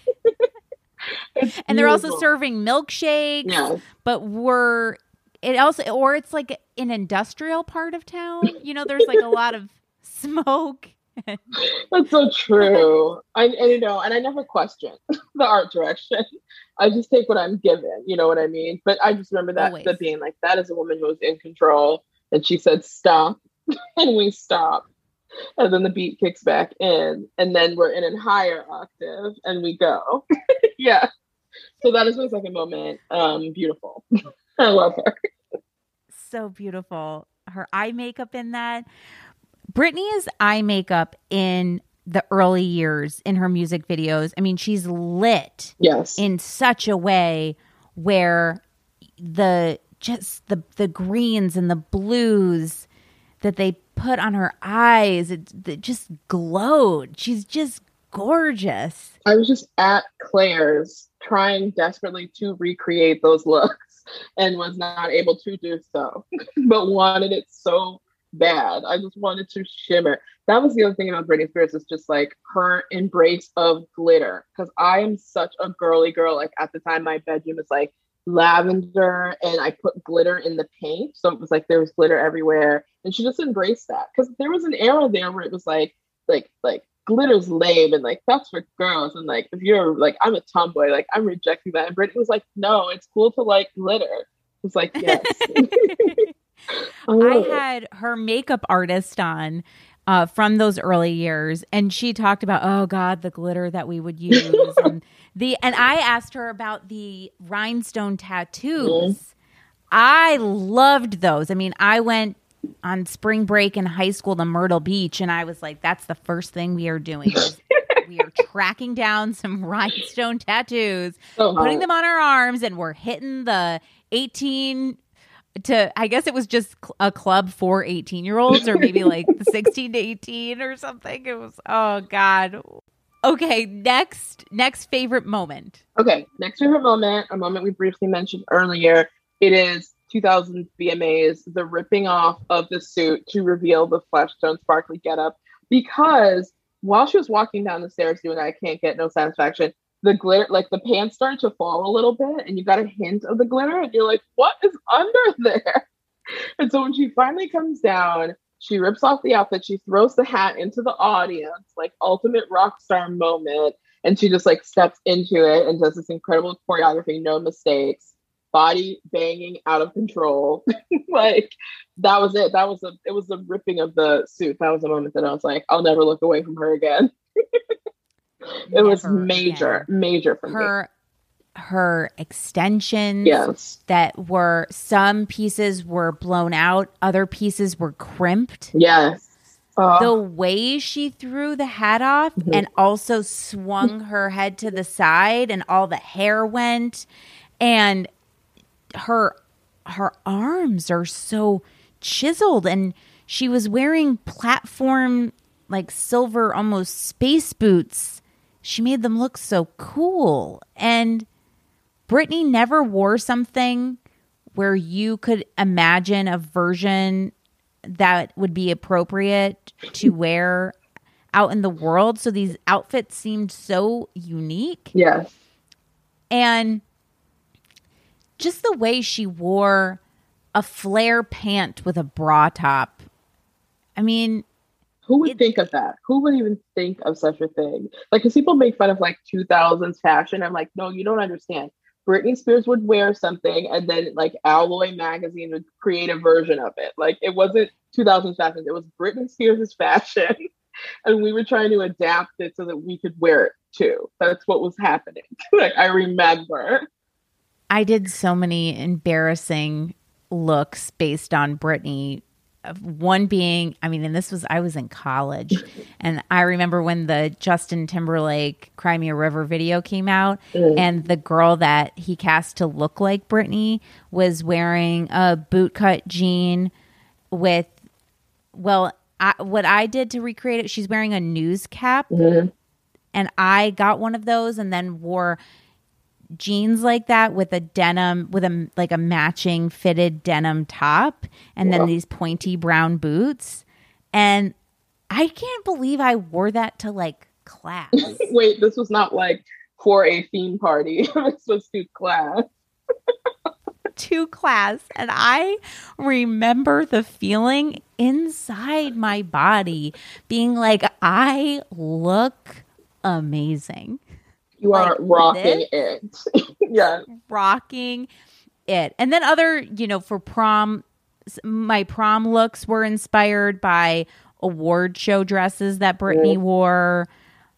And they're also serving milkshakes. Yes. But it's like an industrial part of town. You know, there's like a lot of smoke. That's so true. And I never question the art direction. I just take what I'm given, you know what I mean? But I just remember that being like, that is a woman who was in control. And she said, stop. And we stop. And then the beat kicks back in. And then we're in a higher octave and we go. Yeah. So that is my second moment. Beautiful. I love her. So beautiful. Her eye makeup in that. Britney's eye makeup in the early years in her music videos, I mean, she's lit in such a way where the greens and the blues that they put on her eyes, it just glowed. She's just gorgeous. I was just at Claire's trying desperately to recreate those looks and was not able to do so, but wanted it so bad. I just wanted to shimmer. That was the other thing about Britney Spears, is just like her embrace of glitter. Because I am such a girly girl. Like at the time, my bedroom was like lavender, and I put glitter in the paint, so it was like there was glitter everywhere. And she just embraced that, because there was an era there where it was like glitter's lame and like that's for girls, and like if you're like, I'm a tomboy, like I'm rejecting that. And Britney was like, no, it's cool to like glitter. It was like, yes. I had her makeup artist on from those early years. And she talked about, oh God, the glitter that we would use. and I asked her about the rhinestone tattoos. I loved those. I mean, I went on spring break in high school to Myrtle Beach, and I was like, that's the first thing we are doing. We are tracking down some rhinestone tattoos, putting them on our arms, and we're hitting the 18 to, I guess it was just a club for 18-year-olds or maybe like 16 to 18 or something. It was, oh God. Okay, next favorite moment. Okay, next favorite moment, a moment we briefly mentioned earlier. It is 2000 VMAs, the ripping off of the suit to reveal the Fleshstone sparkly getup. Because while she was walking down the stairs doing I Can't Get No Satisfaction, the glitter, like the pants started to fall a little bit and you got a hint of the glitter and you're like, what is under there? And so when she finally comes down, she rips off the outfit, she throws the hat into the audience, like ultimate rock star moment. And she just like steps into it and does this incredible choreography, no mistakes, body banging out of control. Like that was it. It was the ripping of the suit. That was a moment that I was like, I'll never look away from her again. It was major for me. Her extensions that were, some pieces were blown out, other pieces were crimped. Yes. The way she threw the hat off and also swung her head to the side and all the hair went, and her arms are so chiseled, and she was wearing platform, like silver, almost space boots. She made them look so cool. And Britney never wore something where you could imagine a version that would be appropriate to wear out in the world. So these outfits seemed so unique. Yes. And just the way she wore a flare pant with a bra top. I mean, who would think of that? Who would even think of such a thing? Like, because people make fun of like 2000s fashion. I'm like, no, you don't understand. Britney Spears would wear something and then like Alloy magazine would create a version of it. Like it wasn't 2000s fashion. It was Britney Spears' fashion. And we were trying to adapt it so that we could wear it too. That's what was happening. Like I remember. I did so many embarrassing looks based on Britney. One being, I mean, and this was, I was in college, and I remember when the Justin Timberlake Cry Me a River video came out, and the girl that he cast to look like Britney was wearing a bootcut jean with, what I did to recreate it, she's wearing a news cap, and I got one of those and then wore jeans like that with a denim, with a matching fitted denim top, and then these pointy brown boots. And I can't believe I wore that to like class. Wait, this was not like for a theme party. This was to class. To class. And I remember the feeling inside my body being like, I look amazing. You are rocking it. Yeah. Rocking it. And then other, for prom, my prom looks were inspired by award show dresses that Britney wore.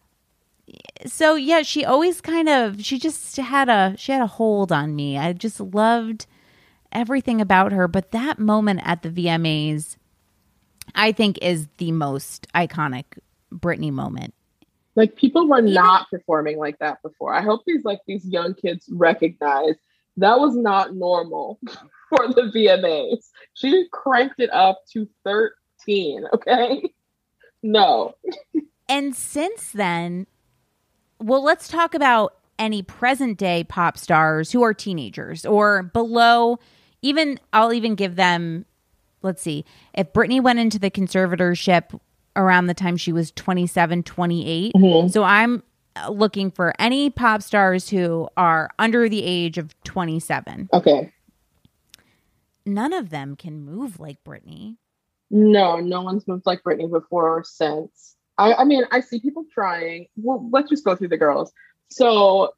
So yeah, she always she just had a hold on me. I just loved everything about her. But that moment at the VMAs, I think, is the most iconic Britney moment. Like people were not performing like that before. I hope these young kids recognize that was not normal for the VMAs. She cranked it up to 13, okay? No. And since then, well, let's talk about any present day pop stars who are teenagers or below. I'll even give them, let's see, if Britney went into the conservatorship around the time she was 27, 28. So I'm looking for any pop stars who are under the age of 27. Okay. None of them can move like Britney. No one's moved like Britney before or since. I mean, I see people trying. Well, let's just go through the girls. So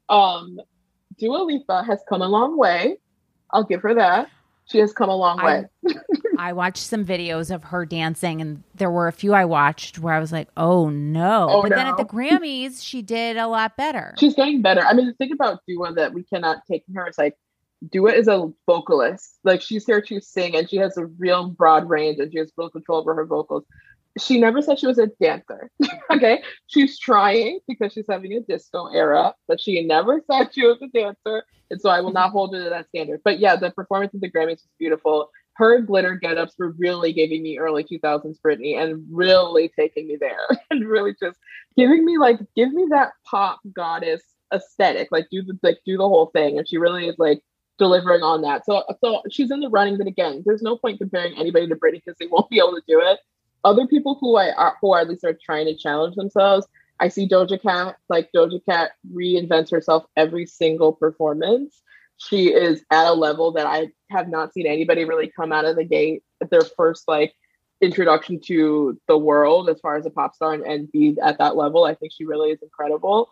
Dua Lipa has come a long way. I'll give her that. She has come a long way. I watched some videos of her dancing, and there were a few I watched where I was like, oh no. But then at the Grammys, she did a lot better. She's getting better. I mean, the thing about Dua that we cannot take from her is like, Dua is a vocalist. Like, she's here to sing, and she has a real broad range, and she has full control over her vocals. She never said she was a dancer. Okay. She's trying because she's having a disco era, but she never said she was a dancer. And so I will not hold her to that standard. But yeah, the performance at the Grammys was beautiful. Her glitter get-ups were really giving me early 2000s Britney and really taking me there and really just give me that pop goddess aesthetic. Like do the whole thing. And she really is like delivering on that. So she's in the running, but again, there's no point comparing anybody to Britney because they won't be able to do it. Other people who at least are trying to challenge themselves, I see Doja Cat. Like, Doja Cat reinvents herself every single performance. She is at a level that I have not seen anybody really come out of the gate at their first like introduction to the world as far as a pop star and be at that level. I think she really is incredible.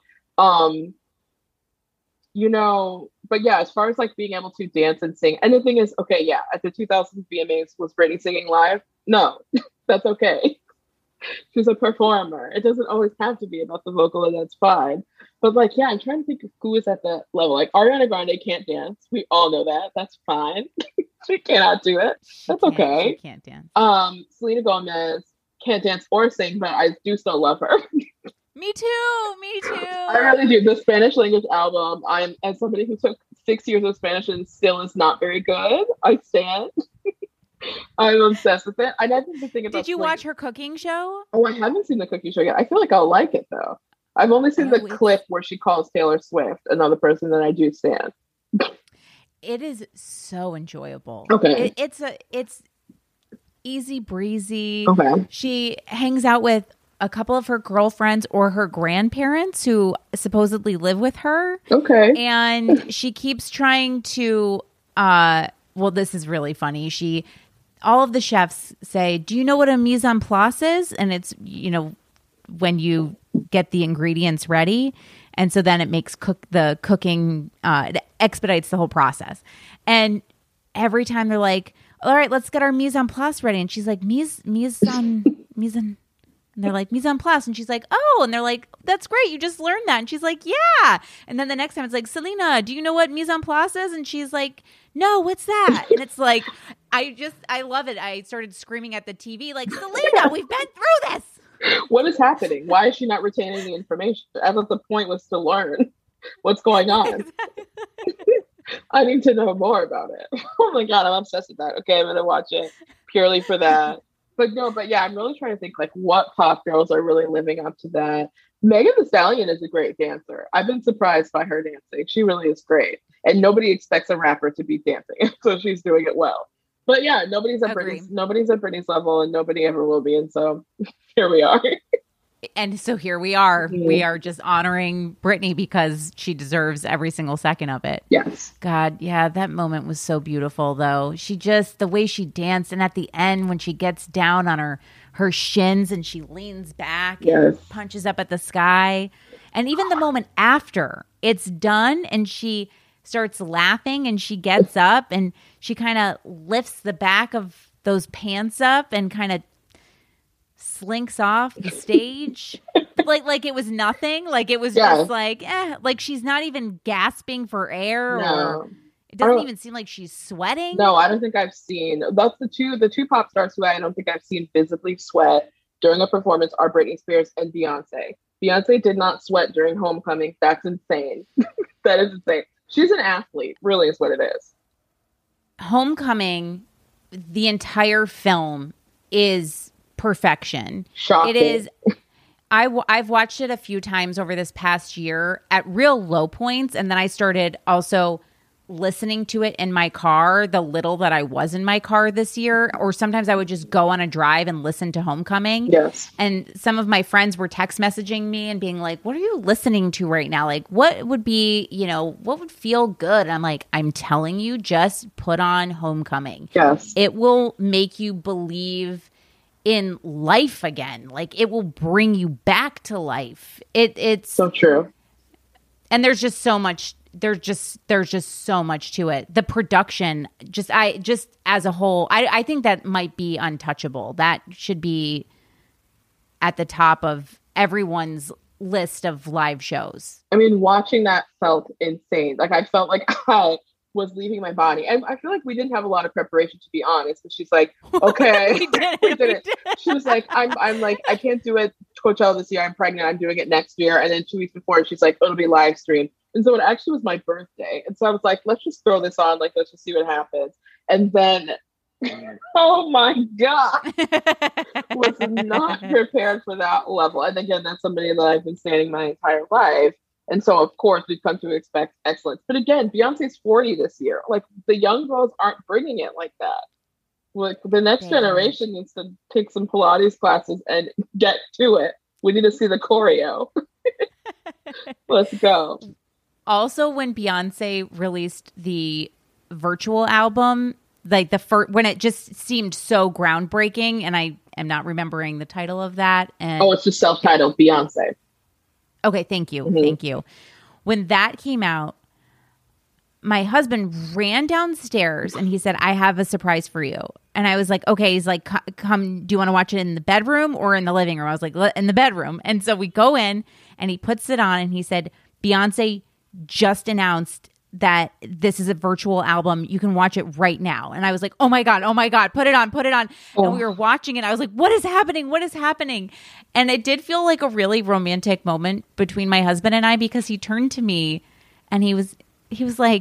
But yeah, as far as like being able to dance and sing, and the thing is, okay, yeah, at the 2000s VMAs, was Britney singing live? No, that's okay. She's a performer. It doesn't always have to be about the vocal, and that's fine. But like, yeah, I'm trying to think of who is at that level. Like, Ariana Grande can't dance. We all know that. That's fine. She cannot do it. That's okay. She can't dance. Selena Gomez can't dance or sing, but I do still love her. Me too. I really do. The Spanish language album, I'm, as somebody who took 6 years of Spanish and still is not very good, I stand. I'm obsessed with it. And I think the thing about Did you watch her cooking show? Oh, I haven't seen the cooking show yet. I feel like I'll like it though. I've only seen the clip where she calls Taylor Swift another person that I do stand. It is so enjoyable. Okay. It's easy breezy. Okay. She hangs out with a couple of her girlfriends or her grandparents who supposedly live with her. Okay. And she keeps trying to, this is really funny. All of the chefs say, do you know what a mise en place is? And it's, when you get the ingredients ready. And so then it makes the cooking, it expedites the whole process. And every time they're like, all right, let's get our mise en place ready. And she's like, mise en. And they're like, mise en place. And she's like, oh. And they're like, that's great. You just learned that. And she's like, yeah. And then the next time it's like, Selena, do you know what mise en place is? And she's like, no, what's that? And it's like, I love it. I started screaming at the TV like, Selena, we've been through this. What is happening? Why is she not retaining the information? I thought the point was to learn what's going on. I need to know more about it. Oh my God, I'm obsessed with that. Okay, I'm going to watch it purely for that. But yeah, I'm really trying to think like what pop girls are really living up to that. Megan Thee Stallion is a great dancer. I've been surprised by her dancing. She really is great. And nobody expects a rapper to be dancing. So she's doing it well. But yeah, nobody's at Britney's level, and nobody ever will be. And so here we are. And so here we are. Mm-hmm. We are just honoring Britney because she deserves every single second of it. Yes. God, yeah, that moment was so beautiful, though. The way she danced, and at the end when she gets down on her shins and she leans back and punches up at the sky. And even the moment after it's done and she starts laughing and she gets up and she kind of lifts the back of those pants up and kind of slinks off the stage like it was nothing. Like it was just like she's not even gasping for air. Or it doesn't even seem like she's sweating. No, I don't think I've seen. That's the two pop stars who I don't think I've seen visibly sweat during a performance are Britney Spears and Beyonce. Beyonce did not sweat during Homecoming. That's insane. That is insane. She's an athlete, really is what it is. Homecoming, the entire film is perfection. Shocking. It is. I've watched it a few times over this past year at real low points, and then I started also listening to it in my car, the little that I was in my car this year, or sometimes I would just go on a drive and listen to Homecoming. Yes. And some of my friends were text messaging me and being like, what are you listening to right now? Like, what would be, what would feel good? And I'm like, I'm telling you, just put on Homecoming. Yes. It will make you believe in life again. Like, it will bring you back to life. It's so true. And there's just so much there's just so much to it. The production, just as a whole, I think that might be untouchable. That should be at the top of everyone's list of live shows. I mean, watching that felt insane. Like, I felt like I was leaving my body. And I feel like we didn't have a lot of preparation, to be honest. But she's like, okay, we did it. She was like, I'm like, I can't do it Coachella this year. I'm pregnant. I'm doing it next year. And then 2 weeks before, she's like, it'll be live streamed. And so it actually was my birthday. And so I was like, let's just throw this on. Like, let's just see what happens. And then, oh my God, was not prepared for that level. And again, that's somebody that I've been standing my entire life. And so, of course, we've come to expect excellence. But again, Beyonce's 40 this year. Like, the young girls aren't bringing it like that. Like, the next generation needs to take some Pilates classes and get to it. We need to see the choreo. Let's go. Also, when Beyonce released the virtual album, like the first, when it just seemed so groundbreaking, and I am not remembering the title of that. And it's just self-titled Beyonce. Okay, thank you. Mm-hmm. Thank you. When that came out, my husband ran downstairs and he said, I have a surprise for you. And I was like, okay. He's like, come, do you want to watch it in the bedroom or in the living room? I was like, in the bedroom. And so we go in and he puts it on and he said, Beyonce just announced that this is a virtual album. You can watch it right now. And I was like, oh my God, put it on. Oh. And we were watching it. I was like, what is happening? And it did feel like a really romantic moment between my husband and I, because he turned to me and he was like,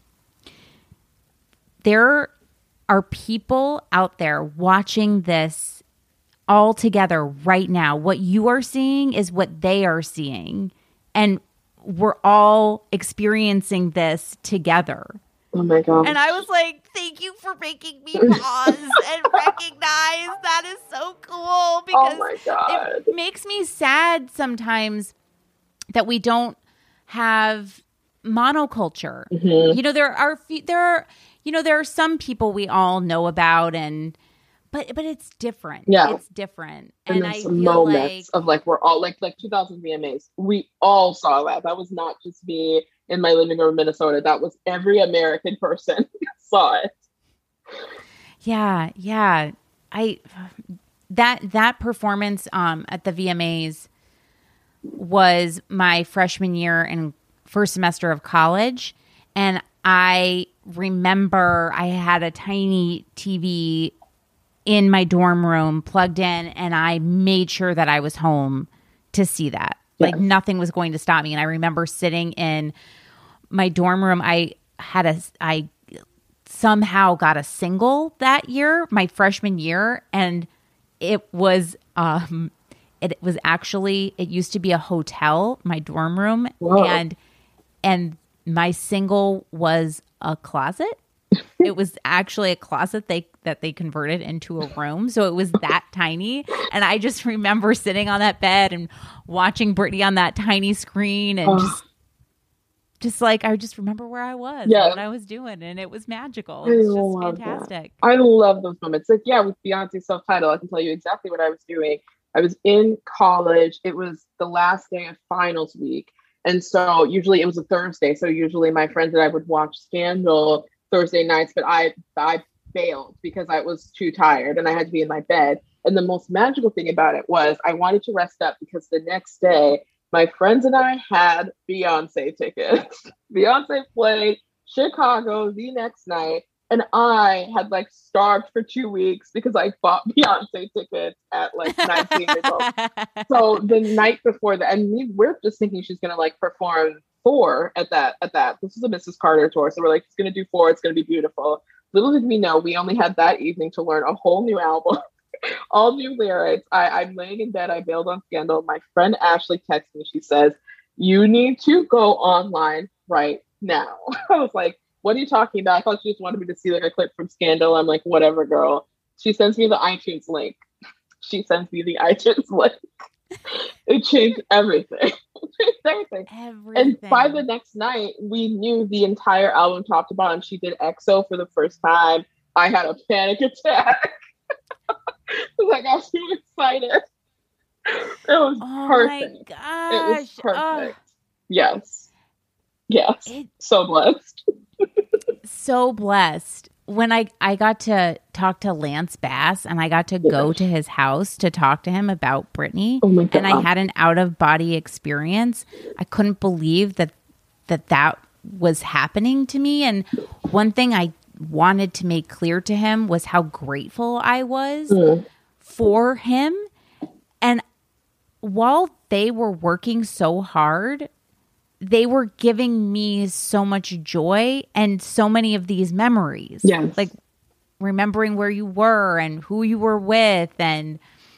there are people out there watching this all together right now. What you are seeing is what they are seeing. And we're all experiencing this together. Oh my God. And I was like, thank you for making me pause and recognize that is so cool, because oh my God, it makes me sad sometimes that we don't have monoculture. Mm-hmm. You know, there are some people we all know about, but it's different. Yeah, it's different. And I feel moments of like, we're all like 2000 VMAs. We all saw that. That was not just me in my living room in Minnesota. That was every American person saw it. Yeah. That performance at the VMAs was my freshman year and first semester of college, and I remember I had a tiny TV in my dorm room plugged in, and I made sure that I was home to see that. Yes. Like, nothing was going to stop me. And I remember sitting in my dorm room. I somehow got a single that year, my freshman year, and it was actually, it used to be a hotel, my dorm room. Whoa. And my single was a closet. It was actually a closet that they converted into a room. So it was that tiny. And I just remember sitting on that bed and watching Britney on that tiny screen, and just like, I just remember where I was and what I was doing, and it was magical. It was just fantastic. That. I love those moments. Like, with Beyonce's self-titled, I can tell you exactly what I was doing. I was in college. It was the last day of finals week. And so usually it was a Thursday. So usually my friends and I would watch Scandal Thursday nights, but I failed because I was too tired and I had to be in my bed. And the most magical thing about it was I wanted to rest up because the next day, my friends and I had Beyonce tickets. Beyonce played Chicago the next night, and I had like starved for 2 weeks because I bought Beyonce tickets at like 19 years old. So the night before that, and we're just thinking she's going to like perform 4 at that. This is a Mrs. Carter tour. So we're like, it's going to do 4. It's going to be beautiful. Little did we know, we only had that evening to learn a whole new album, all new lyrics. I'm laying in bed. I bailed on Scandal. My friend Ashley texts me. She says, you need to go online right now. I was like, what are you talking about? I thought she just wanted me to see like a clip from Scandal. I'm like, whatever, girl. She sends me the iTunes link. It changed everything. And by the next night, we knew the entire album top to bottom. She did EXO for the first time. I had a panic attack. I was like, I was so excited. It was perfect. My gosh. It was perfect. Yes. Yes. So blessed. So blessed. When I got to talk to Lance Bass and I got to go to his house to talk to him about Britney, and I had an out-of-body experience, I couldn't believe that was happening to me. And one thing I wanted to make clear to him was how grateful I was for him. And while they were working so hard, they were giving me so much joy and so many of these memories. Yes. Like remembering where you were and who you were with. And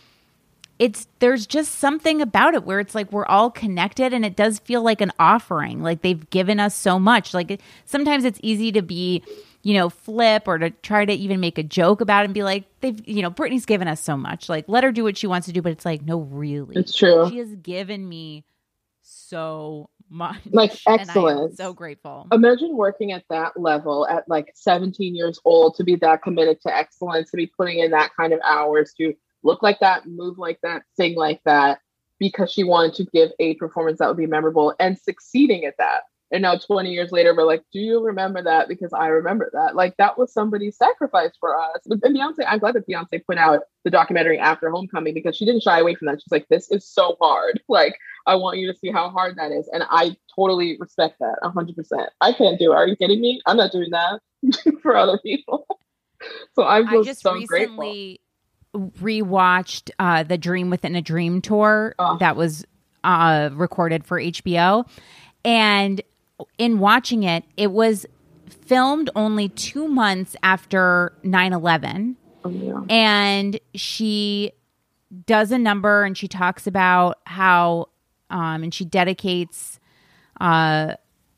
there's just something about it where it's like we're all connected, and it does feel like an offering. Like they've given us so much. Like sometimes it's easy to be, flip or to try to even make a joke about it and be like, Britney's given us so much. Like, let her do what she wants to do. But it's like, no, really. It's true. She has given me so much. Like, excellent. And I'm so grateful. Imagine working at that level at like 17 years old, to be that committed to excellence, to be putting in that kind of hours, to look like that, move like that, sing like that, because she wanted to give a performance that would be memorable and succeeding at that. And now 20 years later, we're like, do you remember that? Because I remember that. Like, that was somebody's sacrifice for us. And Beyonce, I'm glad that Beyonce put out the documentary after Homecoming, because she didn't shy away from that. She's like, this is so hard. Like, I want you to see how hard that is. And I totally respect that 100%. I can't do it. Are you kidding me? I'm not doing that for other people. So I just so recently rewatched the Dream Within a Dream tour that was recorded for HBO. And in watching it, it was filmed only 2 months after 9/11. Oh, yeah. And she does a number and she talks about how and she dedicates a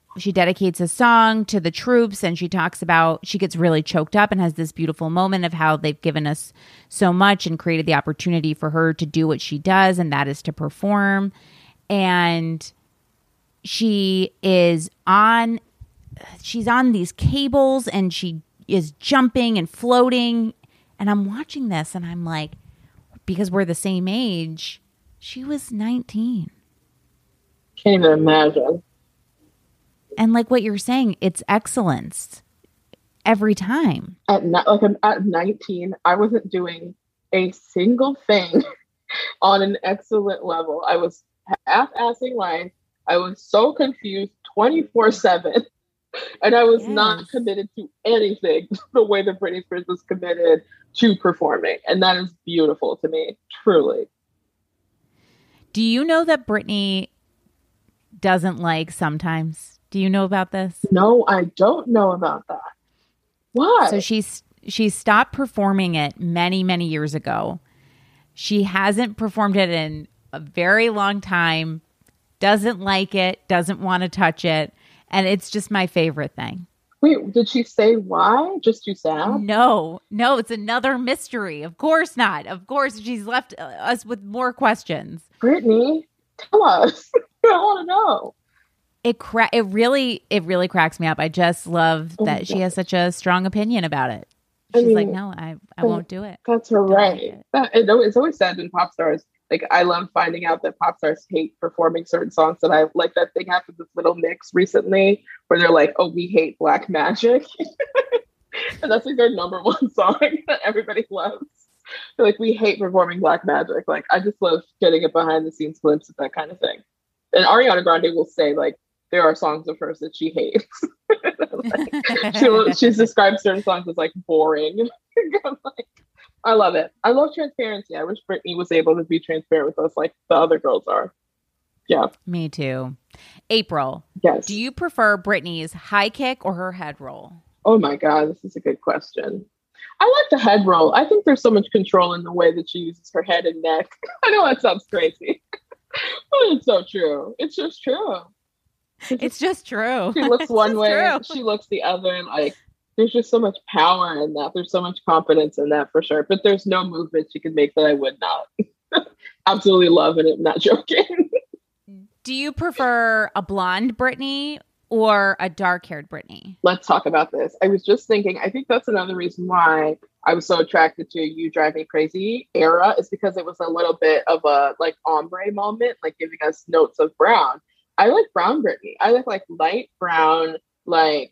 song to the troops, and she talks about, she gets really choked up and has this beautiful moment of how they've given us so much and created the opportunity for her to do what she does, and that is to perform. And she's on these cables and she is jumping and floating. And I'm watching this and I'm like, because we're the same age, she was 19. Can't even imagine. And like what you're saying, it's excellence every time. At 19, I wasn't doing a single thing on an excellent level. I was half-assing life. I was so confused 24/7. And I was not committed to anything the way that Britney Spears was committed to performing. And that is beautiful to me, truly. Do you know that Britney doesn't like Sometimes? Do you know about this? No, I don't know about that. Why? So she stopped performing it many, many years ago. She hasn't performed it in a very long time, doesn't like it, doesn't want to touch it. And it's just my favorite thing. Wait, did she say why? Just too sad? No, it's another mystery. Of course not. Of course, she's left us with more questions. Britney, tell us. I want to know. It really cracks me up. I just love that she has such a strong opinion about it. She's like, no, I won't do it. That's her right. It's always sad in pop stars. Like, I love finding out that pop stars hate performing certain songs that I like. That thing happened with Little Mix recently where they're like, oh, we hate Black Magic. And that's like their number one song that everybody loves. They're like, we hate performing Black Magic. Like, I just love getting a behind the scenes glimpse of that kind of thing. And Ariana Grande will say, like, there are songs of hers that she hates. Like, she's described certain songs as like boring. Like, I love it. I love transparency. I wish Britney was able to be transparent with us like the other girls are. Yeah. Me too. April. Yes. Do you prefer Britney's high kick or her head roll? Oh my God, this is a good question. I like the head roll. I think there's so much control in the way that she uses her head and neck. I know that sounds crazy, but it's so true. It's just true. It's just true. She looks one way, she looks the other, and like, there's just so much power in that. There's so much confidence in that for sure. But there's no movement she could make that I would not absolutely love, and I'm not joking. Do you prefer a blonde Britney or a dark-haired Britney? Let's talk about this. I was just thinking, I think that's another reason why I was so attracted to You Drive Me Crazy era, is because it was a little bit of a like ombre moment, like giving us notes of brown. I like brown Britney. I like light brown, like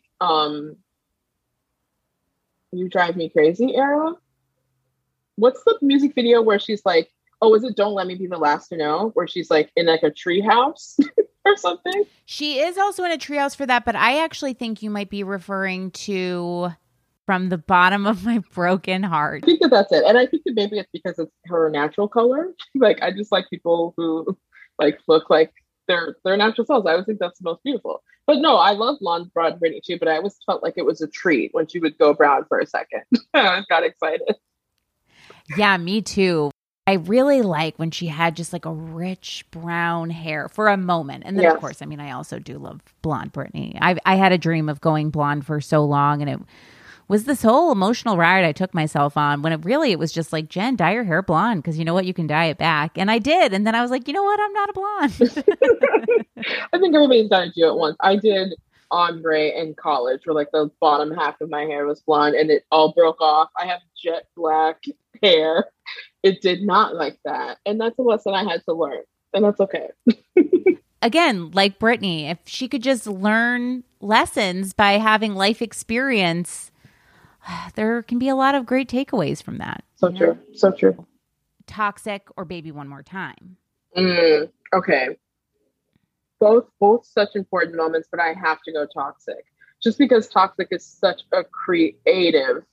You Drive Me Crazy era. What's the music video where she's like, oh, is it Don't Let Me Be the Last to Know? Where she's like in like a treehouse or something? She is also in a treehouse for that, but I actually think you might be referring to From the Bottom of My Broken Heart. I think that's it. And I think that maybe it's because it's her natural color. Like, I just like people who like look like their natural selves. I always think that's the most beautiful. But no, I love blonde broad Britney too, but I always felt like it was a treat when she would go brown for a second. I got excited. Yeah, me too. I really like when she had just like a rich brown hair for a moment. And then, of course, I mean, I also do love blonde Britney. I had a dream of going blonde for so long, and it was this whole emotional ride I took myself on when it was just like, Jen, dye your hair blonde because you know what? You can dye it back. And I did. And then I was like, you know what? I'm not a blonde. I think everybody's got to do it once. I did ombre in college where like the bottom half of my hair was blonde and it all broke off. I have jet black hair. It did not like that. And that's a lesson I had to learn. And that's okay. Again, like Britney, if she could just learn lessons by having life experience, there can be a lot of great takeaways from that. So true. So true. Toxic or Baby One More Time? Okay. Both such important moments, but I have to go Toxic. Just because Toxic is such a creative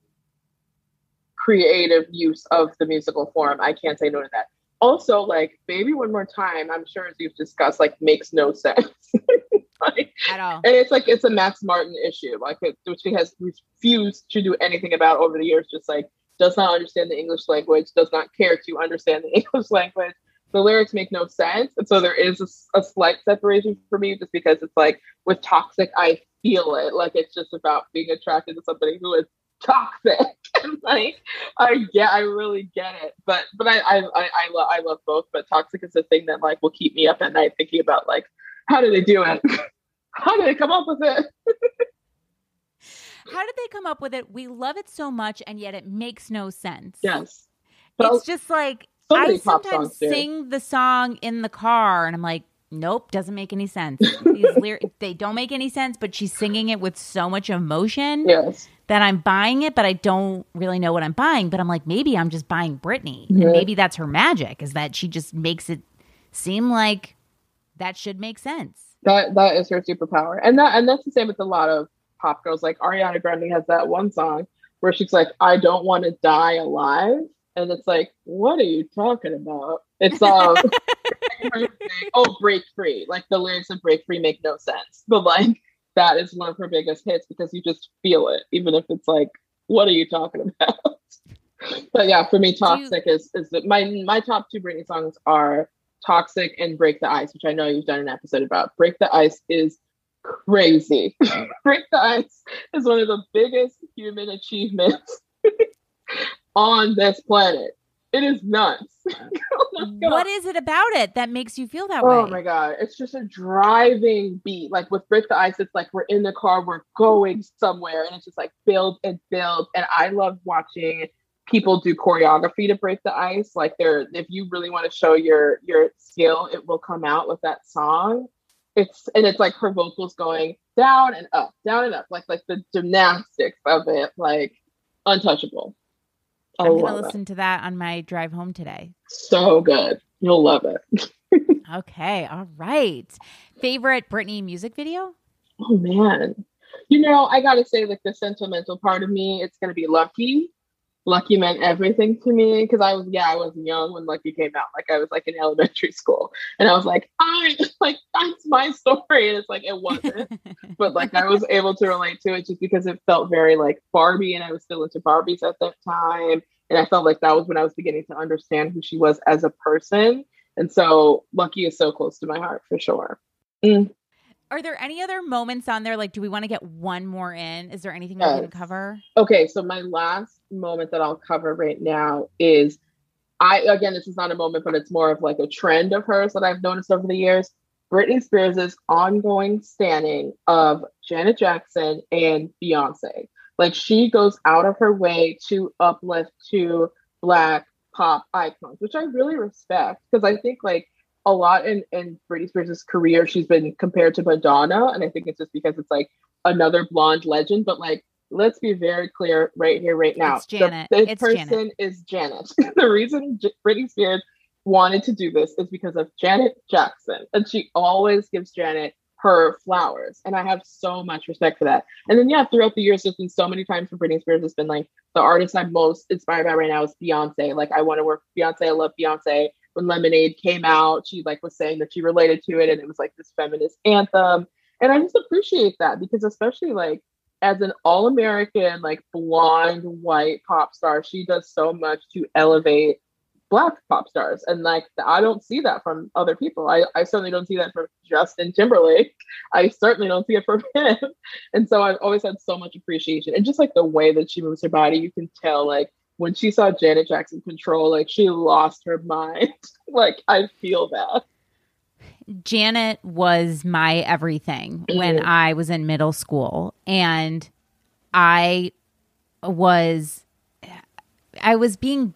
use of the musical form. I can't say no to that. Also, like Baby One More Time, I'm sure as you've discussed, like makes no sense. Like, at all. And it's like, it's a Max Martin issue, like which he has refused to do anything about over the years, just like does not understand the English language, does not care to understand the English language. The lyrics make no sense. And so there is a slight separation for me just because it's like with Toxic, I feel it. Like it's just about being attracted to somebody who is toxic. Like I really get it. But I love both. But Toxic is the thing that like will keep me up at night thinking about like, how did they do it? How did they come up with it? How did they come up with it? We love it so much, and yet it makes no sense. Yes. It's just like, I sometimes sing the song in the car, and I'm like, nope, doesn't make any sense. These they don't make any sense, but she's singing it with so much emotion that I'm buying it, but I don't really know what I'm buying. But I'm like, maybe I'm just buying Britney. Mm-hmm. And maybe that's her magic, is that she just makes it seem like that should make sense. That is her superpower. And that's the same with a lot of pop girls. Like Ariana Grande has that one song where she's like, I don't want to die alive. And it's like, what are you talking about? It's Break Free. Like the lyrics of Break Free make no sense. But like that is one of her biggest hits because you just feel it, even if it's like, what are you talking about? But yeah, for me, Toxic is my top two Britney songs are Toxic and Break the Ice, which I know you've done an episode about. Break the Ice is crazy. Break the Ice is one of the biggest human achievements on this planet. It is nuts. What is it about it that makes you feel that way? Oh my God. It's just a driving beat. Like with Break the Ice, it's like we're in the car, we're going somewhere, and it's just like build and build. And I love watching people do choreography to Break the Ice. Like if you really want to show your skill, it will come out with that song. It's like her vocals going down and up, like the gymnastics of it, like untouchable. I'm going to listen to that on my drive home today. So good. You'll love it. Okay. All right. Favorite Britney music video? Oh man. I got to say, like the sentimental part of me, it's going to be Lucky. Lucky meant everything to me because I was young when Lucky came out. Like I was like in elementary school and I was like, that's my story. And it's like, it wasn't, but like I was able to relate to it just because it felt very like Barbie and I was still into Barbies at that time. And I felt like that was when I was beginning to understand who she was as a person. And so Lucky is so close to my heart for sure. Are there any other moments on there? Like, do we want to get one more in? Is there anything we can cover? Okay, so my last moment that I'll cover right now is, this is not a moment, but it's more of like a trend of hers that I've noticed over the years. Britney Spears' ongoing standing of Janet Jackson and Beyonce. Like, she goes out of her way to uplift to Black pop icons, which I really respect because I think like a lot in Britney Spears' career, she's been compared to Madonna. And I think it's just because it's like another blonde legend. But like, let's be very clear right here, right now. It's Janet. This it's person Janet. is Janet. The reason Britney Spears wanted to do this is because of Janet Jackson. And she always gives Janet her flowers. And I have so much respect for that. And then, yeah, throughout the years, there's been so many times for Britney Spears, it's been like the artist I'm most inspired by right now is Beyonce. Like, I want to work with Beyonce. I love Beyonce. When Lemonade came out, she like was saying that she related to it and it was like this feminist anthem. And I just appreciate that because especially like as an all-American, like blonde, white pop star, she does so much to elevate Black pop stars. And like, I don't see that from other people. I certainly don't see that from Justin Timberlake. I certainly don't see it from him. And so I've always had so much appreciation. And just like the way that she moves her body, you can tell like when she saw Janet Jackson Control, like she lost her mind. Like I feel that. Janet was my everything when I was in middle school. And I was being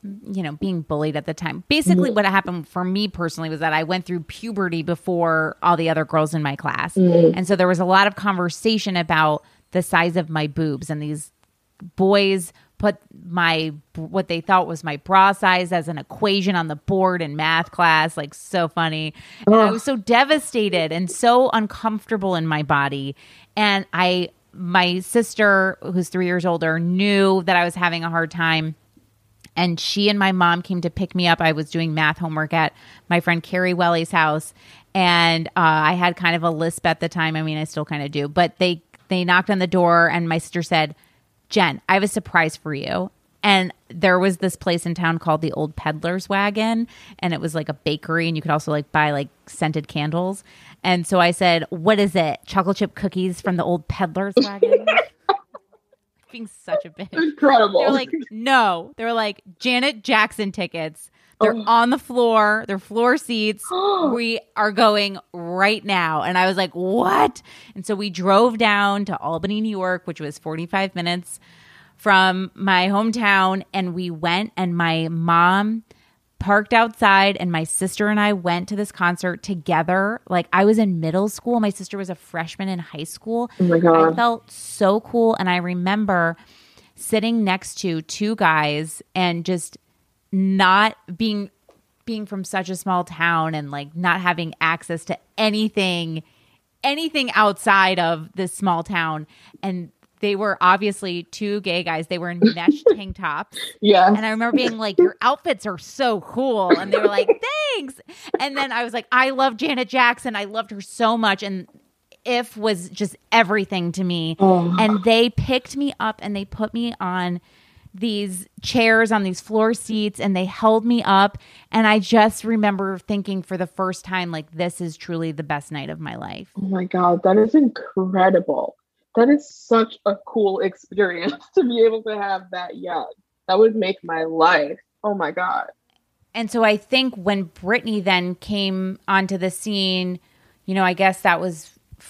bullied at the time. Basically, what happened for me personally was that I went through puberty before all the other girls in my class. And so there was a lot of conversation about the size of my boobs, and these boys put what they thought was my bra size as an equation on the board in math class, like so funny. And I was so devastated and so uncomfortable in my body. And my sister, who's 3 years older, knew that I was having a hard time. And she and my mom came to pick me up. I was doing math homework at my friend Carrie Welly's house. And I had kind of a lisp at the time. I mean, I still kind of do. But they knocked on the door and my sister said, "Jen, I have a surprise for you." And there was this place in town called the Old Peddler's Wagon. And it was like a bakery. And you could also like buy like scented candles. And so I said, "What is it? Chocolate chip cookies from the Old Peddler's Wagon?" Being such a bitch. Incredible. They were like, no. They were like, Janet Jackson tickets. They're on the floor. They're floor seats. We are going right now. And I was like, what? And so we drove down to Albany, New York, which was 45 minutes from my hometown. And we went, and my mom parked outside, and my sister and I went to this concert together. Like, I was in middle school. My sister was a freshman in high school. Oh my God. I felt so cool. And I remember sitting next to two guys and just not being from such a small town and like not having access to anything outside of this small town. And they were obviously two gay guys. They were in mesh tank tops. Yeah. And I remember being like, your outfits are so cool. And they were like, thanks. And then I was like, I love Janet Jackson. I loved her so much. And If was just everything to me. And they picked me up and they put me on these chairs on these floor seats and they held me up. And I just remember thinking for the first time, like, this is truly the best night of my life. Oh my God, that is incredible. That is such a cool experience to be able to have that young. That would make my life. Oh my God. And so I think when Britney then came onto the scene, you know, I guess that was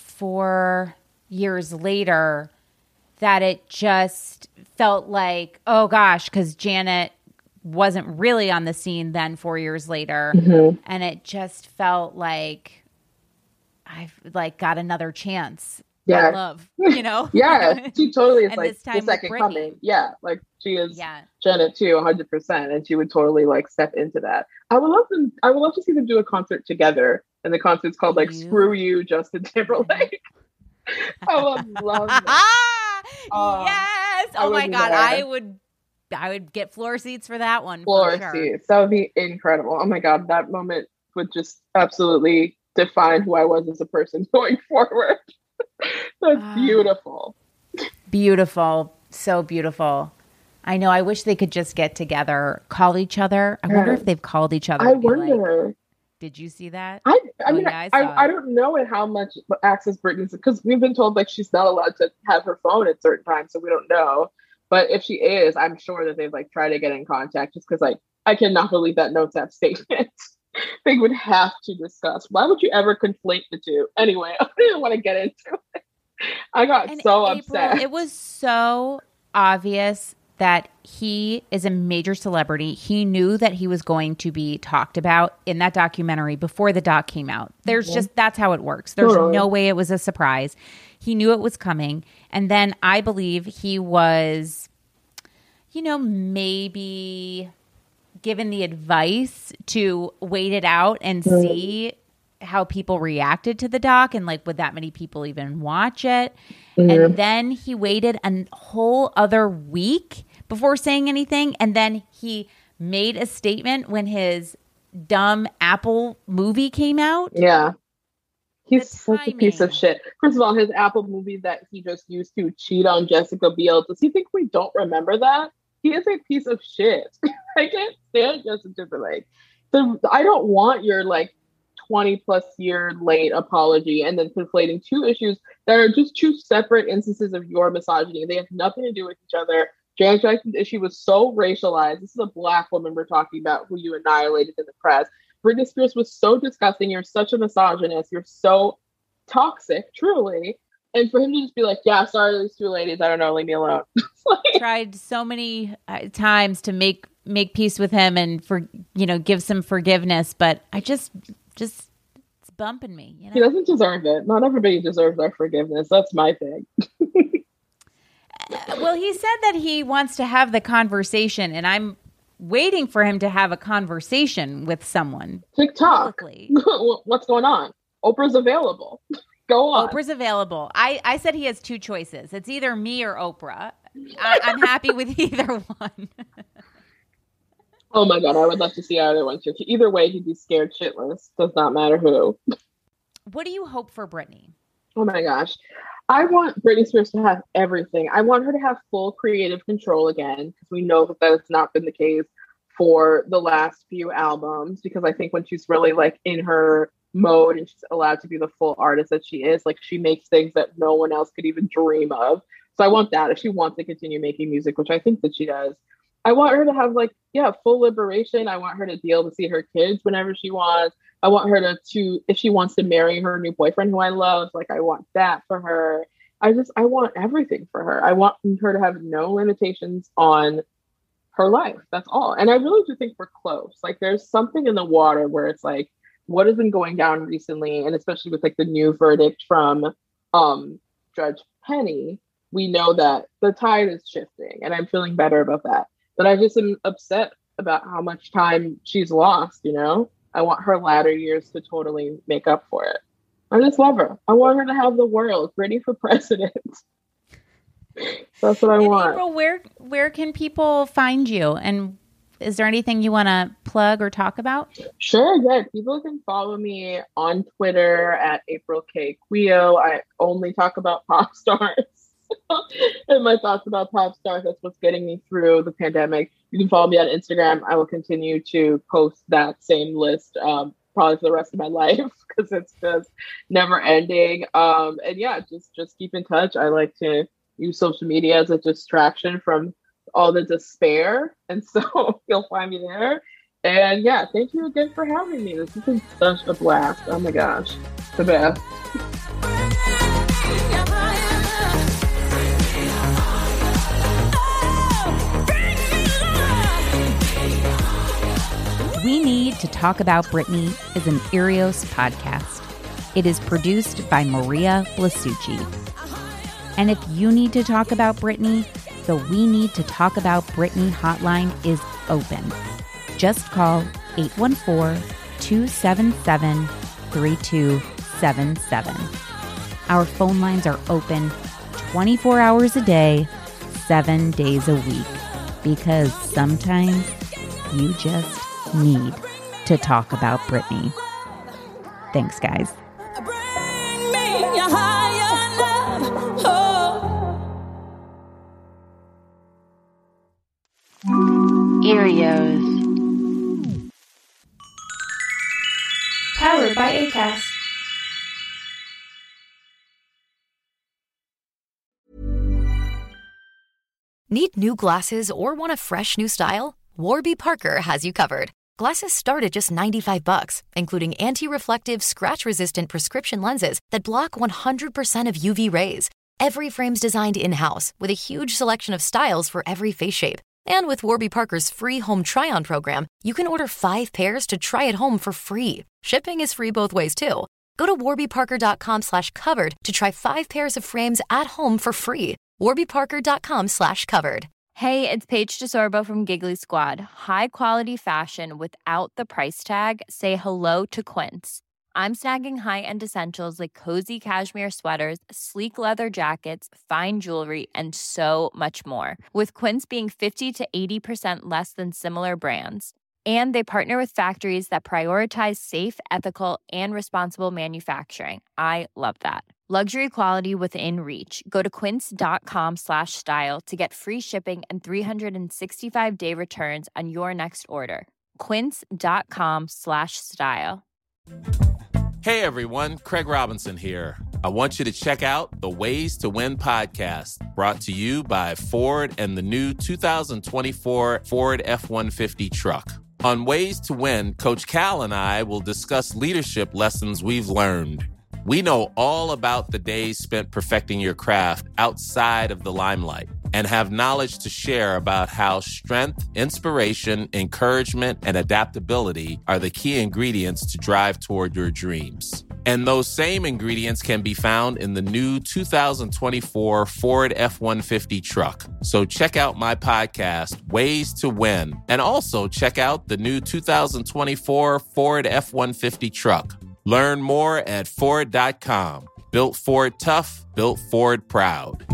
4 years later, that it just felt like, oh gosh, because Janet wasn't really on the scene then 4 years later. Mm-hmm. And it just felt like I've like got another chance. Yeah. Love, you know? Yeah, she totally is And like this time the second with Britney. coming. Yeah, like she is Janet too, 100%, and she would totally like step into that. I would love to see them do a concert together, and the concert's called like "Screw You, Justin Timberlake." I would love that. Yes! Oh my God, I would get floor seats for that one. Floor for sure. seats. That would be incredible. Oh my God, that moment would just absolutely define who I was as a person going forward. That's beautiful. Beautiful. So beautiful. I know. I wish they could just get together, call each other. I wonder if they've called each other. I wonder. Like, did you see that? I mean, yeah, I don't know how much access Britney's, because we've been told like she's not allowed to have her phone at certain times, so we don't know. But if she is, I'm sure that they've like tried to get in contact, just because like I cannot believe that Notes app statement. They would have to discuss. Why would you ever conflate the two? Anyway, I didn't want to get into it. I got so upset. It was so obvious that he is a major celebrity. He knew that he was going to be talked about in that documentary before the doc came out. There's just, that's how it works. There's no way it was a surprise. He knew it was coming. And then I believe he was, you know, maybe given the advice to wait it out and see how people reacted to the doc and like, would that many people even watch it? And then he waited a whole other week before saying anything. And then he made a statement when his dumb Apple movie came out. Yeah. He's such a piece of shit. First of all, his Apple movie that he just used to cheat on Jessica Biel. Does he think we don't remember that? He is a piece of shit. I can't stand Justin Timberlake. So I don't want your like 20 plus year late apology and then conflating two issues that are just two separate instances of your misogyny. They have nothing to do with each other. Janet Jackson's issue was so racialized. This is a Black woman we're talking about who you annihilated in the press. Britney Spears was so disgusting. You're such a misogynist. You're so toxic, truly. And for him to just be like, yeah, sorry, these two ladies, I don't know, leave me alone. Tried so many times to make peace with him and give some forgiveness, but I just it's bumping me. You know? He doesn't deserve it. Not everybody deserves our forgiveness. That's my thing. Well, he said that he wants to have the conversation, and I'm waiting for him to have a conversation with someone. TikTok. What's going on? Oprah's available. Go on. Oprah's available. I said he has two choices. It's either me or Oprah. I'm happy with either one. Oh my God, I would love to see either one. Either way, he'd be scared shitless. Does not matter who. What do you hope for Britney? Oh my gosh. I want Britney Spears to have everything. I want her to have full creative control again, because we know that has not been the case for the last few albums, because I think when she's really like in her mode and she's allowed to be the full artist that she is, like she makes things that no one else could even dream of. So I want that if she wants to continue making music, which I think that she does. I want her to have full liberation. I want her to be able to see her kids whenever she wants. I want her to if she wants to marry her new boyfriend who I love, I want that for her. I want everything for her. I want her to have no limitations on her life. That's all. And I really do think we're close. There's something in the water where it's what has been going down recently, and especially with the new verdict from Judge Penny, we know that the tide is shifting, and I'm feeling better about that. But I just am upset about how much time she's lost, I want her latter years to totally make up for it. I just love her. I want her to have the world ready for president. That's what I want. April, where can people find you? And is there anything you want to plug or talk about? Sure, yeah. People can follow me on Twitter at April K. Quio. I only talk about pop stars. And my thoughts about pop stars, that's what's getting me through the pandemic. You can follow me on Instagram. I will continue to post that same list probably for the rest of my life, because it's just never ending. And yeah, just keep in touch. I like to use social media as a distraction from all the despair, and so you'll find me there. And yeah, thank you again for having me. This has been such a blast. Oh my gosh, the best. We Need to Talk About Britney is an Irios podcast. It is produced by Maria Blasucci. And if you need to talk about Britney, the We Need to Talk About Britney hotline is open. Just call 814-277-3277. Our phone lines are open 24 hours a day, 7 days a week, because sometimes you just need to talk about Britney. Thanks, guys. Irios. Powered by Acast. Need new glasses or want a fresh new style? Warby Parker has you covered. Glasses start at just $95, including anti-reflective, scratch-resistant prescription lenses that block 100% of UV rays. Every frame's designed in-house with a huge selection of styles for every face shape. And with Warby Parker's free home try-on program, you can order 5 pairs to try at home for free. Shipping is free both ways, too. Go to warbyparker.com/covered to try 5 pairs of frames at home for free. warbyparker.com/covered. Hey, it's Paige DeSorbo from Giggly Squad. High quality fashion without the price tag. Say hello to Quince. I'm snagging high-end essentials like cozy cashmere sweaters, sleek leather jackets, fine jewelry, and so much more. With Quince being 50 to 80% less than similar brands. And they partner with factories that prioritize safe, ethical, and responsible manufacturing. I love that. Luxury quality within reach. Go to quince.com/style to get free shipping and 365-day returns on your next order. Quince.com/style. Hey everyone, Craig Robinson here. I want you to check out the Ways to Win podcast, brought to you by Ford and the new 2024 Ford F-150 truck. On Ways to Win, Coach Cal and I will discuss leadership lessons we've learned. We know all about the days spent perfecting your craft outside of the limelight and have knowledge to share about how strength, inspiration, encouragement, and adaptability are the key ingredients to drive toward your dreams. And those same ingredients can be found in the new 2024 Ford F-150 truck. So check out my podcast, Ways to Win, and also check out the new 2024 Ford F-150 truck. Learn more at Ford.com. Built Ford tough, built Ford proud.